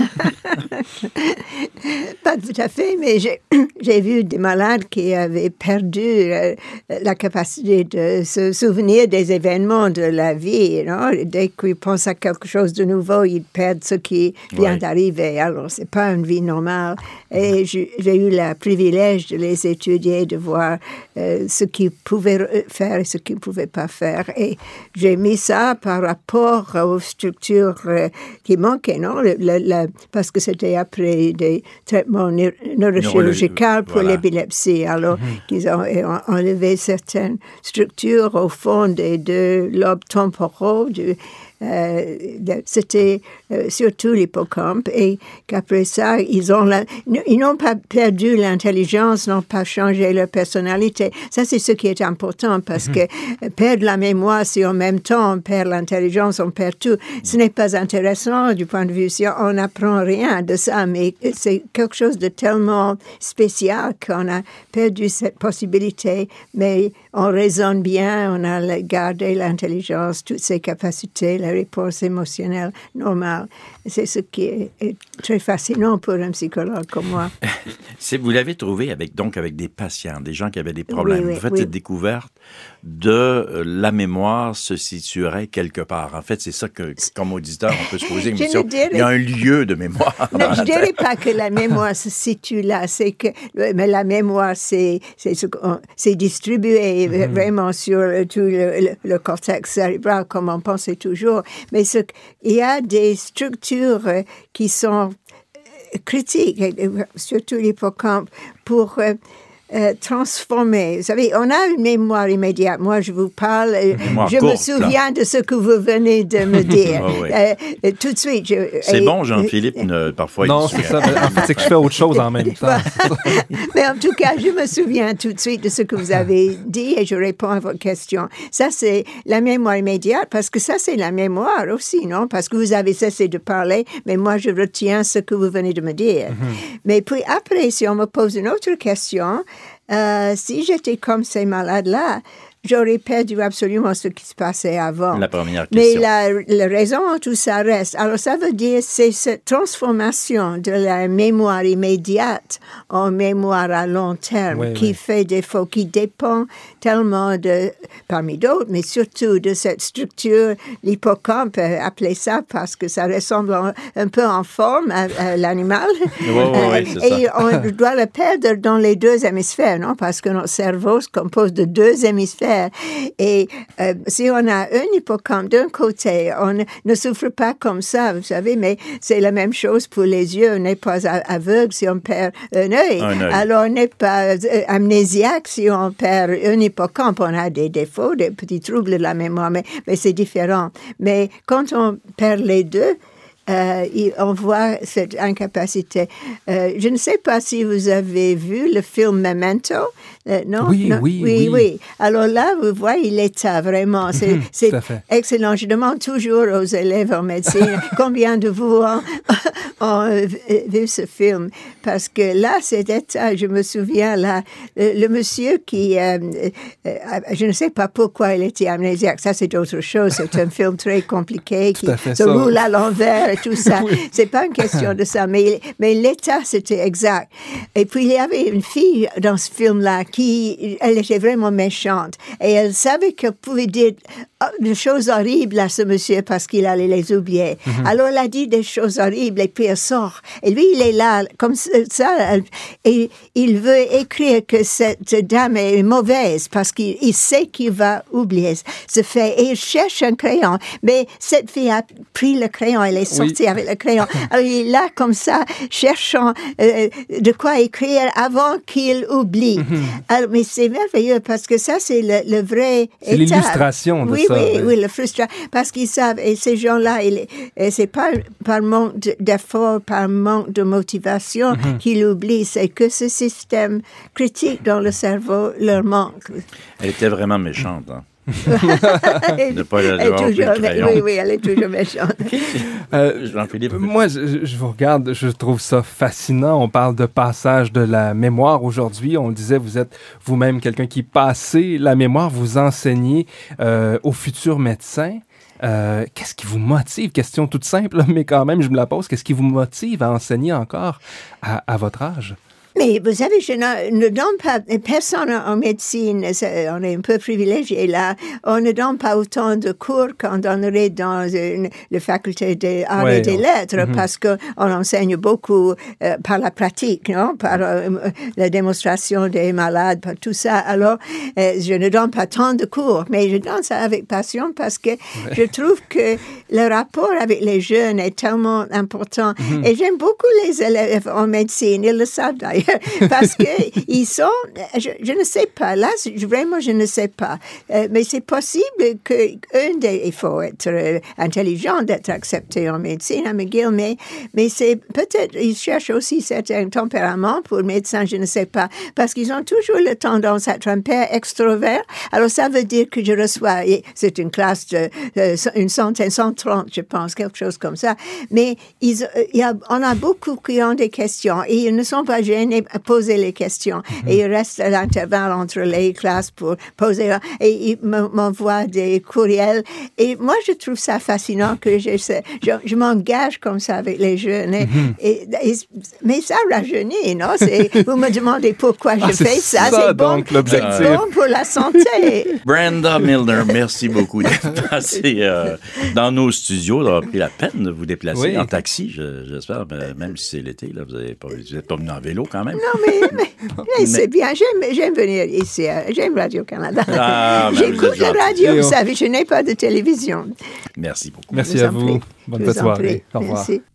Pas tout à fait, mais j'ai, j'ai vu des malades qui avaient perdu euh, la capacité de se souvenir des événements de la vie. Non? Dès qu'ils pensent à quelque chose de nouveau, ils perdent ce qui vient ouais. d'arriver. Alors, c'est pas une vie normale. Et j'ai, j'ai eu le privilège de les étudier, de voir euh, ce qu'ils pouvaient faire et ce qu'ils ne pouvaient pas faire. Et j'ai mis ça par rapport aux structures euh, qui manquaient, non? Le, le, le, parce que c'était après des traitements neurochirurgicaux pour voilà. l'épilepsie. Alors, mm-hmm. qu'ils ont, ont enlevé certaines structures au fond des deux lobes temporaux du Euh, c'était euh, surtout l'hippocampe et qu'après ça, ils, ont la, ils n'ont pas perdu l'intelligence, n'ont pas changé leur personnalité. Ça, c'est ce qui est important parce mm-hmm. que perdre la mémoire, si en même temps on perd l'intelligence, on perd tout, ce n'est pas intéressant du point de vue si on n'apprend rien de ça, mais c'est quelque chose de tellement spécial qu'on a perdu cette possibilité, mais on raisonne bien, on a gardé l'intelligence, toutes ses capacités, la réponse émotionnelle normale. C'est ce qui est, est très fascinant pour un psychologue comme moi. C'est, vous l'avez trouvé avec, donc avec des patients, des gens qui avaient des problèmes. Oui, oui, vous faites oui. cette découverte de euh, la mémoire se situerait quelque part. En fait, c'est ça que, comme auditeur, on peut se poser une question. Dirais... Il y a un lieu de mémoire. Non, je ne dirais pas que la mémoire se situe là. C'est que, mais la mémoire, c'est, c'est, c'est distribué mm-hmm. vraiment sur tout le, le, le cortex cérébral, comme on pensait toujours. Mais ce, il y a des structures qui sont critiques, surtout l'hippocampe, pour euh, euh, transformer. Vous savez, on a une mémoire immédiate. Moi, je vous parle, je courte, me souviens là. de ce que vous venez de me dire. oh, oui. euh, tout de suite. Je, c'est et, bon, Jean-Philippe, ne, parfois. Non, c'est ça. En fait, c'est que je fais autre chose en même temps. Mais en tout cas, je me souviens tout de suite de ce que vous avez dit et je réponds à votre question. Ça, c'est la mémoire immédiate parce que ça, c'est la mémoire aussi, non? Parce que vous avez cessé de parler, mais moi, je retiens ce que vous venez de me dire. Mm-hmm. Mais puis après, si on me pose une autre question, euh, si j'étais comme ces malades-là, j'aurais perdu absolument ce qui se passait avant. La première Mais question. la, la raison, tout ça reste. Alors, ça veut dire c'est cette transformation de la mémoire immédiate en mémoire à long terme oui, qui oui. fait défaut, qui dépend tellement de, parmi d'autres, mais surtout de cette structure, l'hippocampe, appelez ça parce que ça ressemble un, un peu en forme à, à l'animal. Oui, oui, oui, c'est Et ça. on doit le perdre dans les deux hémisphères, non? Parce que notre cerveau se compose de deux hémisphères. Et euh, si on a un hippocampe d'un côté, on ne souffre pas comme ça, vous savez, mais c'est la même chose pour les yeux. On n'est pas aveugle si on perd un œil. Un œil. Alors, on n'est pas amnésiaque si on perd un hippocampe. On a des défauts, des petits troubles de la mémoire, mais, mais c'est différent. Mais quand on perd les deux, Euh, on voit cette incapacité. Euh, je ne sais pas si vous avez vu le film Memento Euh, non? Oui, non? oui, oui, oui. oui. Alors là, vous voyez l'état, vraiment. C'est, c'est excellent. Je demande toujours aux élèves en médecine combien de vous ont, ont vu ce film. Parce que là, cet état, je me souviens, là, le, le monsieur qui, euh, euh, je ne sais pas pourquoi il était amnésiaque. Ça, c'est autre chose. C'est un film très compliqué qui se ça. roule à l'envers et tout ça. Oui. C'est pas une question de ça. Mais, mais l'état, c'était exact. Et puis, il y avait une fille dans ce film-là qui, elle était vraiment méchante. Et elle savait qu'elle pouvait dire des choses horribles à ce monsieur parce qu'il allait les oublier. Mm-hmm. Alors, elle a dit des choses horribles et puis elle sort. Et lui, il est là, comme ça, et il veut écrire que cette dame est mauvaise parce qu'il il sait qu'il va oublier ce fait. Et il cherche un crayon. Mais cette fille a pris le crayon, elle est sortie oui. avec le crayon. Alors, il est là, comme ça, cherchant euh, de quoi écrire avant qu'il oublie. Mm-hmm. Alors, mais c'est merveilleux parce que ça, c'est le, le vrai c'est état. L'illustration de oui, ça. Oui, oui, oui, le frustration. Parce qu'ils savent, et ces gens-là, il, c'est pas par manque d'effort, par manque de motivation mm-hmm. qu'ils oublient, c'est que ce système critique dans le cerveau leur manque. Elle était vraiment méchante, hein? Ne pas elle est toujours, oui, oui, elle est toujours méchante. euh, Jean-Philippe. Moi, je, je vous regarde, je trouve ça fascinant. On parle de passage de la mémoire aujourd'hui. On le disait, vous êtes vous-même quelqu'un qui passez la mémoire, vous enseignez euh, aux futurs médecins. Euh, qu'est-ce qui vous motive? Question toute simple, mais quand même, je me la pose. Qu'est-ce qui vous motive à enseigner encore à, à votre âge? Mais vous savez, je ne, ne donne pas, personne en médecine, on est un peu privilégié là, on ne donne pas autant de cours qu'on donnerait dans une, la faculté des arts ouais, et des lettres, mm-hmm. parce qu'on enseigne beaucoup euh, par la pratique, non? Par euh, la démonstration des malades, par tout ça. Alors, euh, je ne donne pas tant de cours, mais je donne ça avec passion parce que ouais. je trouve que le rapport avec les jeunes est tellement important. Mm-hmm. Et j'aime beaucoup les élèves en médecine, ils le savent d'ailleurs. Parce qu'ils sont, je, je ne sais pas, là, vraiment, je ne sais pas. Euh, mais c'est possible qu'un des, il faut être euh, intelligent d'être accepté en médecine, à McGill, mais, mais c'est peut-être, ils cherchent aussi certains tempéraments pour le médecin, je ne sais pas, parce qu'ils ont toujours la tendance à être un père extrovert. Alors, ça veut dire que je reçois, c'est une classe de euh, une centaine, cent trente, je pense, quelque chose comme ça. Mais ils, il y a, on a beaucoup qui ont des questions et ils ne sont pas gênés à poser les questions. Mm-hmm. Et il reste à l'intervalle entre les classes pour poser. Et il m'envoie des courriels. Et moi, je trouve ça fascinant que je, je, je m'engage comme ça avec les jeunes. Et, mm-hmm. et, et, mais ça rajeunit, non? C'est, vous me demandez pourquoi je ah, fais ça. ça c'est, bon, c'est bon pour la santé. Brenda Milner, merci beaucoup d'être passée euh, dans nos studios, d'avoir pris la peine de vous déplacer oui. en taxi, je, j'espère. Même si c'est l'été, là, vous n'êtes pas, pas venu en vélo quand même. Non, mais, mais, mais c'est bien. J'aime, j'aime venir ici. J'aime Radio-Canada. Ah, j'écoute la radio, vous savez, je n'ai pas de télévision. Merci beaucoup. Merci à vous. Bonne fête soirée. Au revoir. Merci.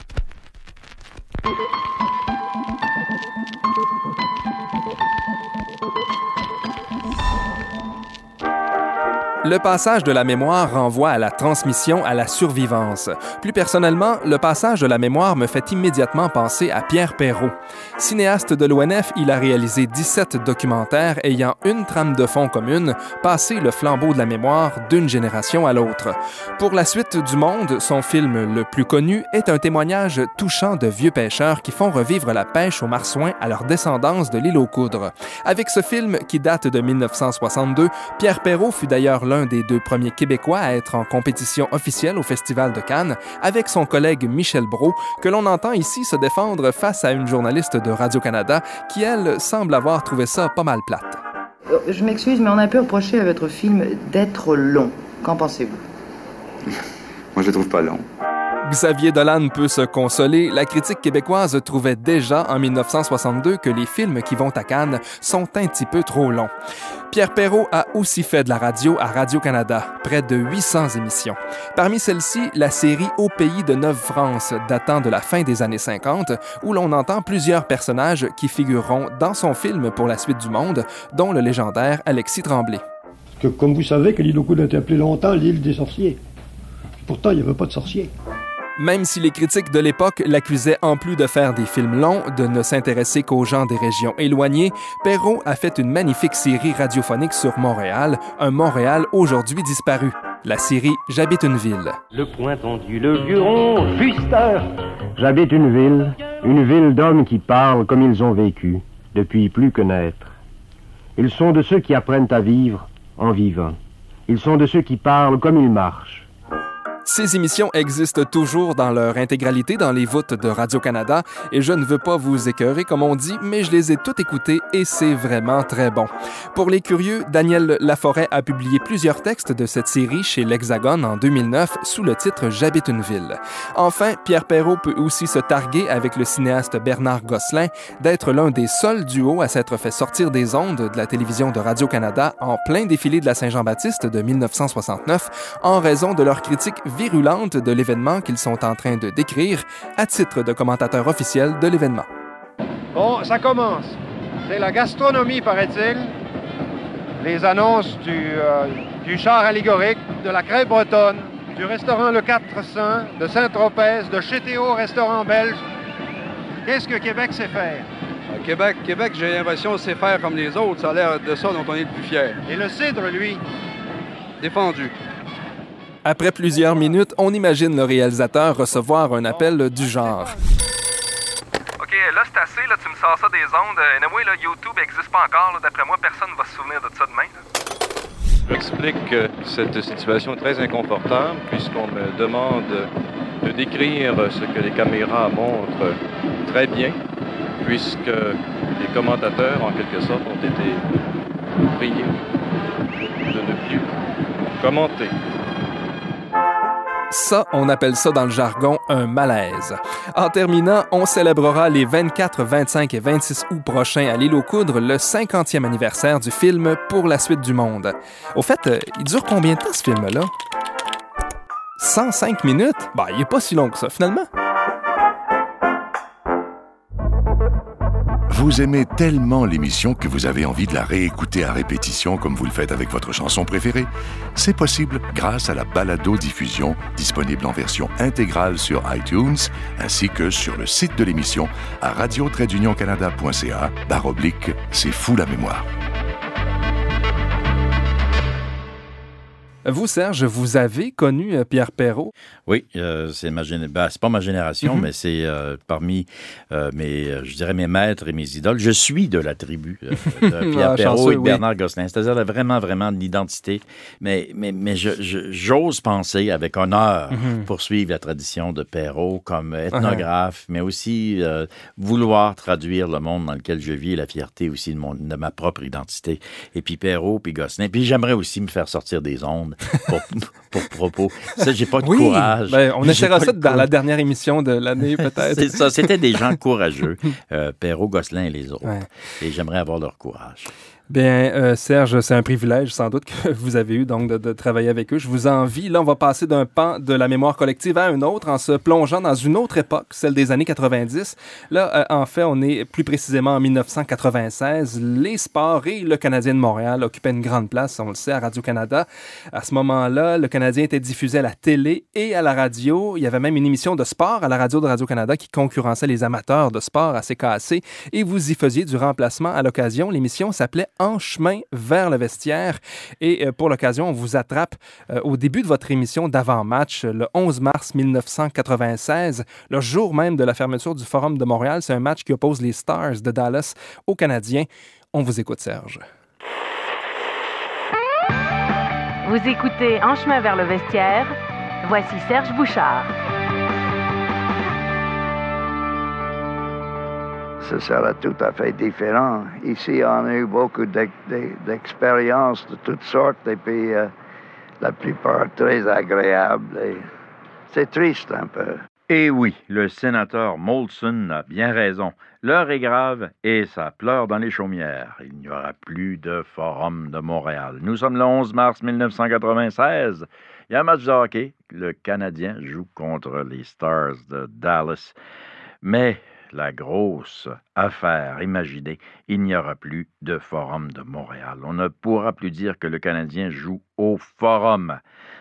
Le passage de la mémoire renvoie à la transmission, à la survivance. Plus personnellement, le passage de la mémoire me fait immédiatement penser à Pierre Perrault. Cinéaste de l'O N F, il a réalisé dix-sept documentaires ayant une trame de fond commune, passer le flambeau de la mémoire d'une génération à l'autre. Pour la suite du monde, son film le plus connu est un témoignage touchant de vieux pêcheurs qui font revivre la pêche aux marsouins à leur descendance de l'île aux Coudres. Avec ce film, qui date de mille neuf cent soixante-deux, Pierre Perrault fut d'ailleurs l'un des deux premiers Québécois à être en compétition officielle au Festival de Cannes, avec son collègue Michel Brault, que l'on entend ici se défendre face à une journaliste de Radio-Canada qui, elle, semble avoir trouvé ça pas mal plate. Je m'excuse, mais on a un peu reproché à votre film d'être long. Qu'en pensez-vous? Moi, je le trouve pas long. Xavier Dolan peut se consoler. La critique québécoise trouvait déjà en mille neuf cent soixante-deux que les films qui vont à Cannes sont un petit peu trop longs. Pierre Perrault a aussi fait de la radio à Radio-Canada, près de huit cents émissions. Parmi celles-ci, la série Au pays de Neuve-France, datant de la fin des années cinquante, où l'on entend plusieurs personnages qui figureront dans son film pour la suite du monde, dont le légendaire Alexis Tremblay. Que, comme vous savez, que l'île aux Coudres a été appelée longtemps l'île des sorciers. Pourtant, il n'y avait pas de sorciers. Même si les critiques de l'époque l'accusaient en plus de faire des films longs, de ne s'intéresser qu'aux gens des régions éloignées, Perrault a fait une magnifique série radiophonique sur Montréal, un Montréal aujourd'hui disparu. La série J'habite une ville. Le poing tendu, le Huron, justeur. J'habite une ville, une ville d'hommes qui parlent comme ils ont vécu, depuis plus que naître. Ils sont de ceux qui apprennent à vivre en vivant. Ils sont de ceux qui parlent comme ils marchent. Ces émissions existent toujours dans leur intégralité dans les voûtes de Radio-Canada et je ne veux pas vous écœurer comme on dit, mais je les ai toutes écoutées et c'est vraiment très bon. Pour les curieux, Daniel Laforêt a publié plusieurs textes de cette série chez l'Hexagone en deux mille neuf sous le titre « J'habite une ville ». Enfin, Pierre Perrault peut aussi se targuer avec le cinéaste Bernard Gosselin d'être l'un des seuls duos à s'être fait sortir des ondes de la télévision de Radio-Canada en plein défilé de la Saint-Jean-Baptiste de mille neuf cent soixante-neuf en raison de leur critique virulente de l'événement qu'ils sont en train de décrire à titre de commentateur officiel de l'événement. Bon, ça commence. C'est la gastronomie, paraît-il. Les annonces du, euh, du char allégorique, de la crêpe bretonne, du restaurant Le Quatre Saints, de Saint-Tropez, de chez Théo, restaurant belge. Qu'est-ce que Québec sait faire? À Québec, Québec, j'ai l'impression sait faire comme les autres. Ça a l'air de ça dont on est le plus fier. Et le cidre, lui? Défendu. Après plusieurs minutes, on imagine le réalisateur recevoir un appel du genre. OK, là, c'est assez, là, tu me sors ça des ondes. Anyway, là, YouTube n'existe pas encore. Là. D'après moi, personne ne va se souvenir de ça demain. Là. J'explique que cette situation est très inconfortable puisqu'on me demande de décrire ce que les caméras montrent très bien, puisque les commentateurs, en quelque sorte, ont été priés de ne plus commenter. Ça, on appelle ça dans le jargon un malaise. En terminant, on célébrera les vingt-quatre, vingt-cinq et vingt-six août prochains à l'Île aux Coudres le cinquantième anniversaire du film Pour la suite du monde. Au fait, il dure combien de temps ce film-là? cent cinq minutes? Ben, il est pas si long que ça, finalement. Vous aimez tellement l'émission que vous avez envie de la réécouter à répétition comme vous le faites avec votre chanson préférée? C'est possible grâce à la balado-diffusion disponible en version intégrale sur iTunes ainsi que sur le site de l'émission à radio tiret union canada point c a barre oblique C'est fou la mémoire. Vous, Serge, vous avez connu euh, Pierre Perrault? Oui, euh, c'est ma géné... ben, c'est pas ma génération, mm-hmm. mais c'est euh, parmi euh, mes, je dirais, mes maîtres et mes idoles. Je suis de la tribu euh, de Pierre ah, Perrault chanceux, et de Bernard oui. Gosselin. C'est-à-dire vraiment, vraiment de l'identité. Mais, mais, mais je, je, j'ose penser avec honneur mm-hmm. poursuivre la tradition de Perrault comme ethnographe, uh-huh. mais aussi euh, vouloir traduire le monde dans lequel je vis et la fierté aussi de, mon, de ma propre identité. Et puis Perrault, puis Gosselin. Puis j'aimerais aussi me faire sortir des ondes. Pour, pour propos. Ça, j'ai pas de oui, courage. Ben, on essaiera ça dans la dernière émission de l'année, peut-être. C'est ça, c'était des gens courageux. Euh, Perrault, Gosselin et les autres. Ouais. Et j'aimerais avoir leur courage. Bien, euh, Serge, c'est un privilège, sans doute, que vous avez eu donc de, de travailler avec eux. Je vous envie. Là, on va passer d'un pan de la mémoire collective à un autre en se plongeant dans une autre époque, celle des années quatre-vingt-dix. Là, euh, en fait, on est plus précisément en dix-neuf cent quatre-vingt-seize. Les sports et le Canadien de Montréal occupaient une grande place, on le sait, à Radio-Canada. À ce moment-là, le Canadien était diffusé à la télé et à la radio. Il y avait même une émission de sport à la radio de Radio-Canada qui concurrençait les amateurs de sport à C K A C. Et vous y faisiez du remplacement à l'occasion. L'émission s'appelait En chemin vers le vestiaire. Et euh, pour l'occasion, on vous attrape euh, au début de votre émission d'avant-match, le onze mars dix-neuf cent quatre-vingt-seize, le jour même de la fermeture du Forum de Montréal. C'est un match qui oppose les Stars de Dallas aux Canadiens. On vous écoute, Serge. Vous écoutez En chemin vers le vestiaire. Voici Serge Bouchard. Ce sera tout à fait différent. Ici, on a eu beaucoup d'expériences de toutes sortes et puis euh, la plupart très agréables. Et c'est triste un peu. Et oui, le sénateur Molson a bien raison. L'heure est grave et ça pleure dans les chaumières. Il n'y aura plus de Forum de Montréal. Nous sommes le onze mars dix-neuf cent quatre-vingt-seize. Il y a un match de hockey. Le Canadien joue contre les Stars de Dallas. Mais la grosse affaire, imaginez, il n'y aura plus de Forum de Montréal. On ne pourra plus dire que le Canadien joue au Forum.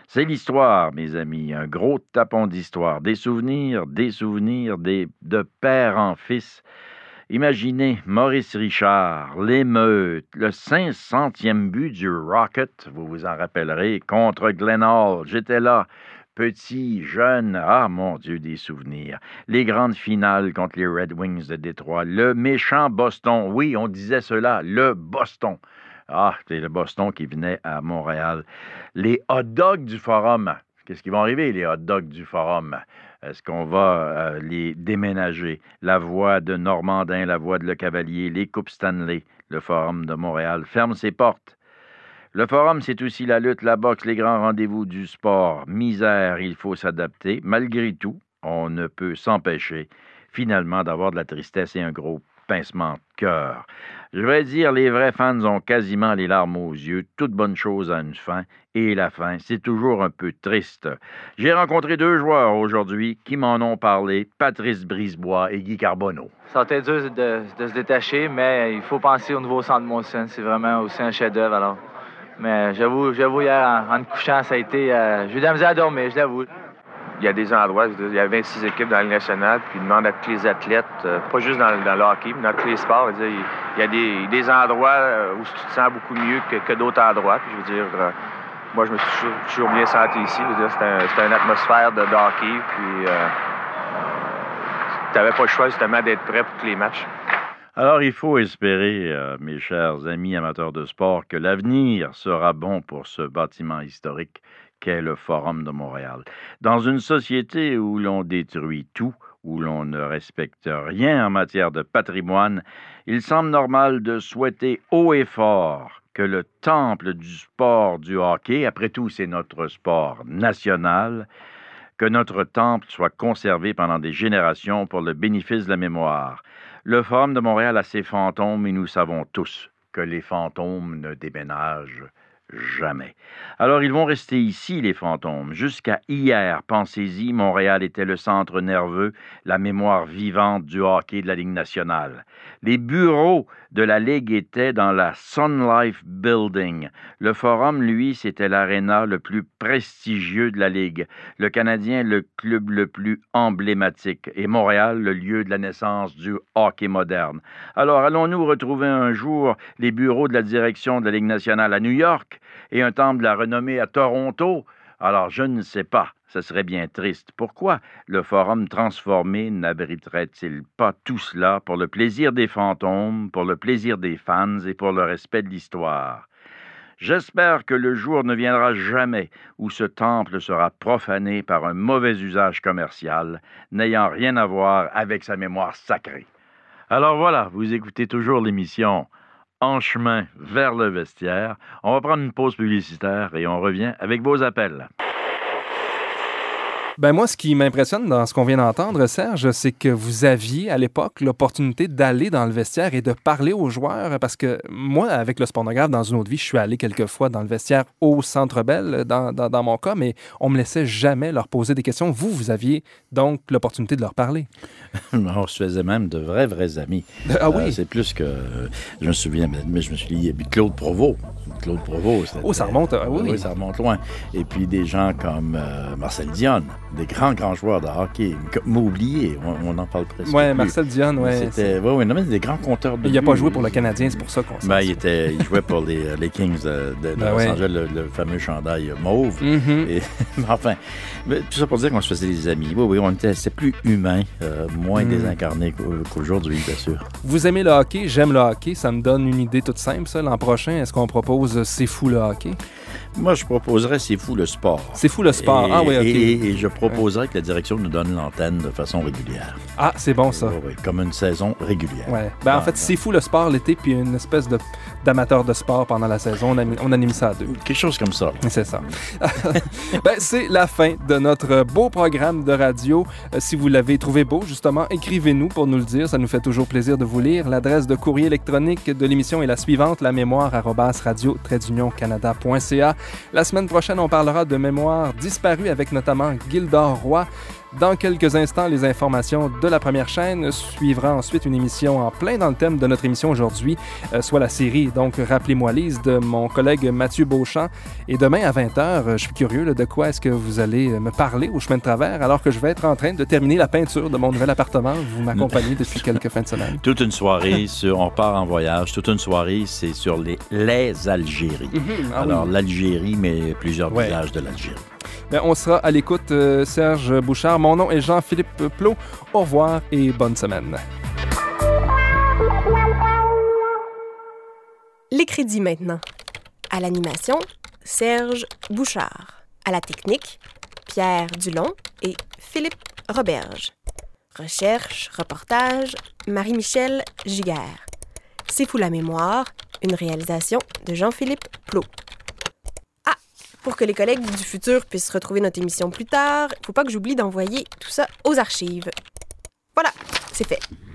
C'est l'histoire, mes amis, un gros tapon d'histoire, des souvenirs, des souvenirs, des, de père en fils. Imaginez Maurice Richard, l'émeute, le cinq centième but du Rocket, vous vous en rappellerez, contre Glen Hall. J'étais là, petit, jeune, ah mon Dieu, des souvenirs. Les grandes finales contre les Red Wings de Détroit, le méchant Boston, oui, on disait cela, le Boston. Ah, c'est le Boston qui venait à Montréal. Les hot dogs du Forum. Qu'est-ce qui va arriver, les hot dogs du Forum? Est-ce qu'on va euh, les déménager? La voie de Normandin, la voie de Le Cavalier, les Coupes Stanley, le Forum de Montréal ferme ses portes. Le Forum, c'est aussi la lutte, la boxe, les grands rendez-vous du sport. Misère, il faut s'adapter. Malgré tout, on ne peut s'empêcher, finalement, d'avoir de la tristesse et un gros pincement de cœur. Je vais dire, les vrais fans ont quasiment les larmes aux yeux. Toute bonne chose a une fin, et la fin, c'est toujours un peu triste. J'ai rencontré deux joueurs aujourd'hui qui m'en ont parlé, Patrice Brisebois et Guy Carbonneau. Ça a été dur de, de se détacher, mais il faut penser au nouveau centre Molson. C'est vraiment aussi un chef-d'œuvre, alors. Mais j'avoue, j'avoue hier, en, en me couchant, ça a été... Euh, j'ai eu de la misère à dormir, je l'avoue. Il y a des endroits, il y a vingt-six équipes dans la Ligue nationale, puis ils demandent à tous les athlètes, euh, pas juste dans, dans le hockey, mais dans tous les sports. Dire, il y a des, des endroits où tu te sens beaucoup mieux que, que d'autres endroits. Puis je veux dire, euh, moi, je me suis toujours, toujours bien senti ici. Je veux dire, c'est, un, c'est une atmosphère de, de hockey, puis euh, tu n'avais pas le choix, justement, d'être prêt pour tous les matchs. Alors, il faut espérer, euh, mes chers amis amateurs de sport, que l'avenir sera bon pour ce bâtiment historique qu'est le Forum de Montréal. Dans une société où l'on détruit tout, où l'on ne respecte rien en matière de patrimoine, il semble normal de souhaiter haut et fort que le temple du sport du hockey, après tout c'est notre sport national, que notre temple soit conservé pendant des générations pour le bénéfice de la mémoire. Le Forum de Montréal a ses fantômes et nous savons tous que les fantômes ne déménagent jamais. Alors, ils vont rester ici, les fantômes. Jusqu'à hier, pensez-y, Montréal était le centre nerveux, la mémoire vivante du hockey de la Ligue nationale. Les bureaux de la Ligue étaient dans la Sun Life Building. Le Forum, lui, c'était l'aréna le plus prestigieux de la Ligue. Le Canadien, le club le plus emblématique. Et Montréal, le lieu de la naissance du hockey moderne. Alors, allons-nous retrouver un jour les bureaux de la direction de la Ligue nationale à New York et un temple de la renommée à Toronto? Alors, je ne sais pas. Ce serait bien triste. Pourquoi le Forum transformé n'abriterait-il pas tout cela pour le plaisir des fantômes, pour le plaisir des fans et pour le respect de l'histoire? J'espère que le jour ne viendra jamais où ce temple sera profané par un mauvais usage commercial, n'ayant rien à voir avec sa mémoire sacrée. Alors voilà, vous écoutez toujours l'émission En chemin vers le vestiaire. On va prendre une pause publicitaire et on revient avec vos appels. Ben moi, ce qui m'impressionne dans ce qu'on vient d'entendre, Serge, c'est que vous aviez à l'époque l'opportunité d'aller dans le vestiaire et de parler aux joueurs, parce que moi, avec le Spornographe, dans une autre vie, je suis allé quelques fois dans le vestiaire au Centre Bell, dans, dans, dans mon cas, mais on me laissait jamais leur poser des questions. Vous, vous aviez donc l'opportunité de leur parler. On se faisait même de vrais, vrais amis. Ah oui? Euh, c'est plus que... Je me souviens, mais je me suis lié avec Claude Provost. Claude Provost. Oh, ça remonte, euh, oui. Oui, ça remonte loin. Et puis des gens comme euh, Marcel Dionne, des grands, grands joueurs de hockey. M'oublier, on, on en parle presque Oui, plus. Marcel Dionne, oui. C'était, oui, oui, non, mais des grands compteurs de Il n'a pas joué pour le Canadien, c'est pour ça qu'on sait. Ben, il, était, il jouait pour les, les Kings de, de, de ben Los ouais. Angeles, le, le fameux chandail mauve. Mm-hmm. Et, enfin, tout ça pour dire qu'on se faisait des amis. Oui, oui, on était, c'était plus humain, euh, moins mm. désincarné qu'aujourd'hui, bien sûr. Vous aimez le hockey, j'aime le hockey. Ça me donne une idée toute simple, ça. L'an prochain, est-ce qu'on propose C'est fou le hockey? Moi, je proposerais C'est fou le sport. C'est fou le sport, et, ah oui, OK. Et, et, et je proposerais ouais. que la direction nous donne l'antenne de façon régulière. Ah, c'est bon, ça. Oui, oui, comme une saison régulière. Ouais. Ben, dans, en fait, dans... C'est fou le sport l'été, puis une espèce de, d'amateur de sport pendant la saison. On a, on a mis ça à deux. Quelque chose comme ça. C'est ça. ben, c'est la fin de notre beau programme de radio. Euh, si vous l'avez trouvé beau, justement, écrivez-nous pour nous le dire. Ça nous fait toujours plaisir de vous lire. L'adresse de courrier électronique de l'émission est la suivante, la mémoire arobase radio trait d'union canada point c a. La semaine prochaine, on parlera de mémoire disparue avec notamment Gildor Roy. Dans quelques instants, les informations de la première chaîne. Suivra ensuite une émission en plein dans le thème de notre émission aujourd'hui, euh, soit la série, donc Rappelez-moi Lise, de mon collègue Mathieu Beauchamp. Et demain à vingt heures, je suis curieux là, de quoi est-ce que vous allez me parler au chemin de travers alors que je vais être en train de terminer la peinture de mon nouvel appartement. Vous m'accompagnez depuis quelques fins de semaine. Toute une soirée, sur, on part en voyage, toute une soirée, c'est sur les, les Algéries. Mm-hmm. Ah alors oui. l'Algérie, mais plusieurs Ouais. villages de l'Algérie. Bien, on sera à l'écoute, euh, Serge Bouchard. Mon nom est Jean-Philippe Plot. Au revoir et bonne semaine. Les crédits maintenant. À l'animation, Serge Bouchard. À la technique, Pierre Dulon et Philippe Roberge. Recherche, reportage, Marie-Michel Giguère. C'est fou la mémoire, une réalisation de Jean-Philippe Plot. Ah, pour que les collègues du futur puissent retrouver notre émission plus tard, il ne faut pas que j'oublie d'envoyer tout ça aux archives. Voilà, c'est fait.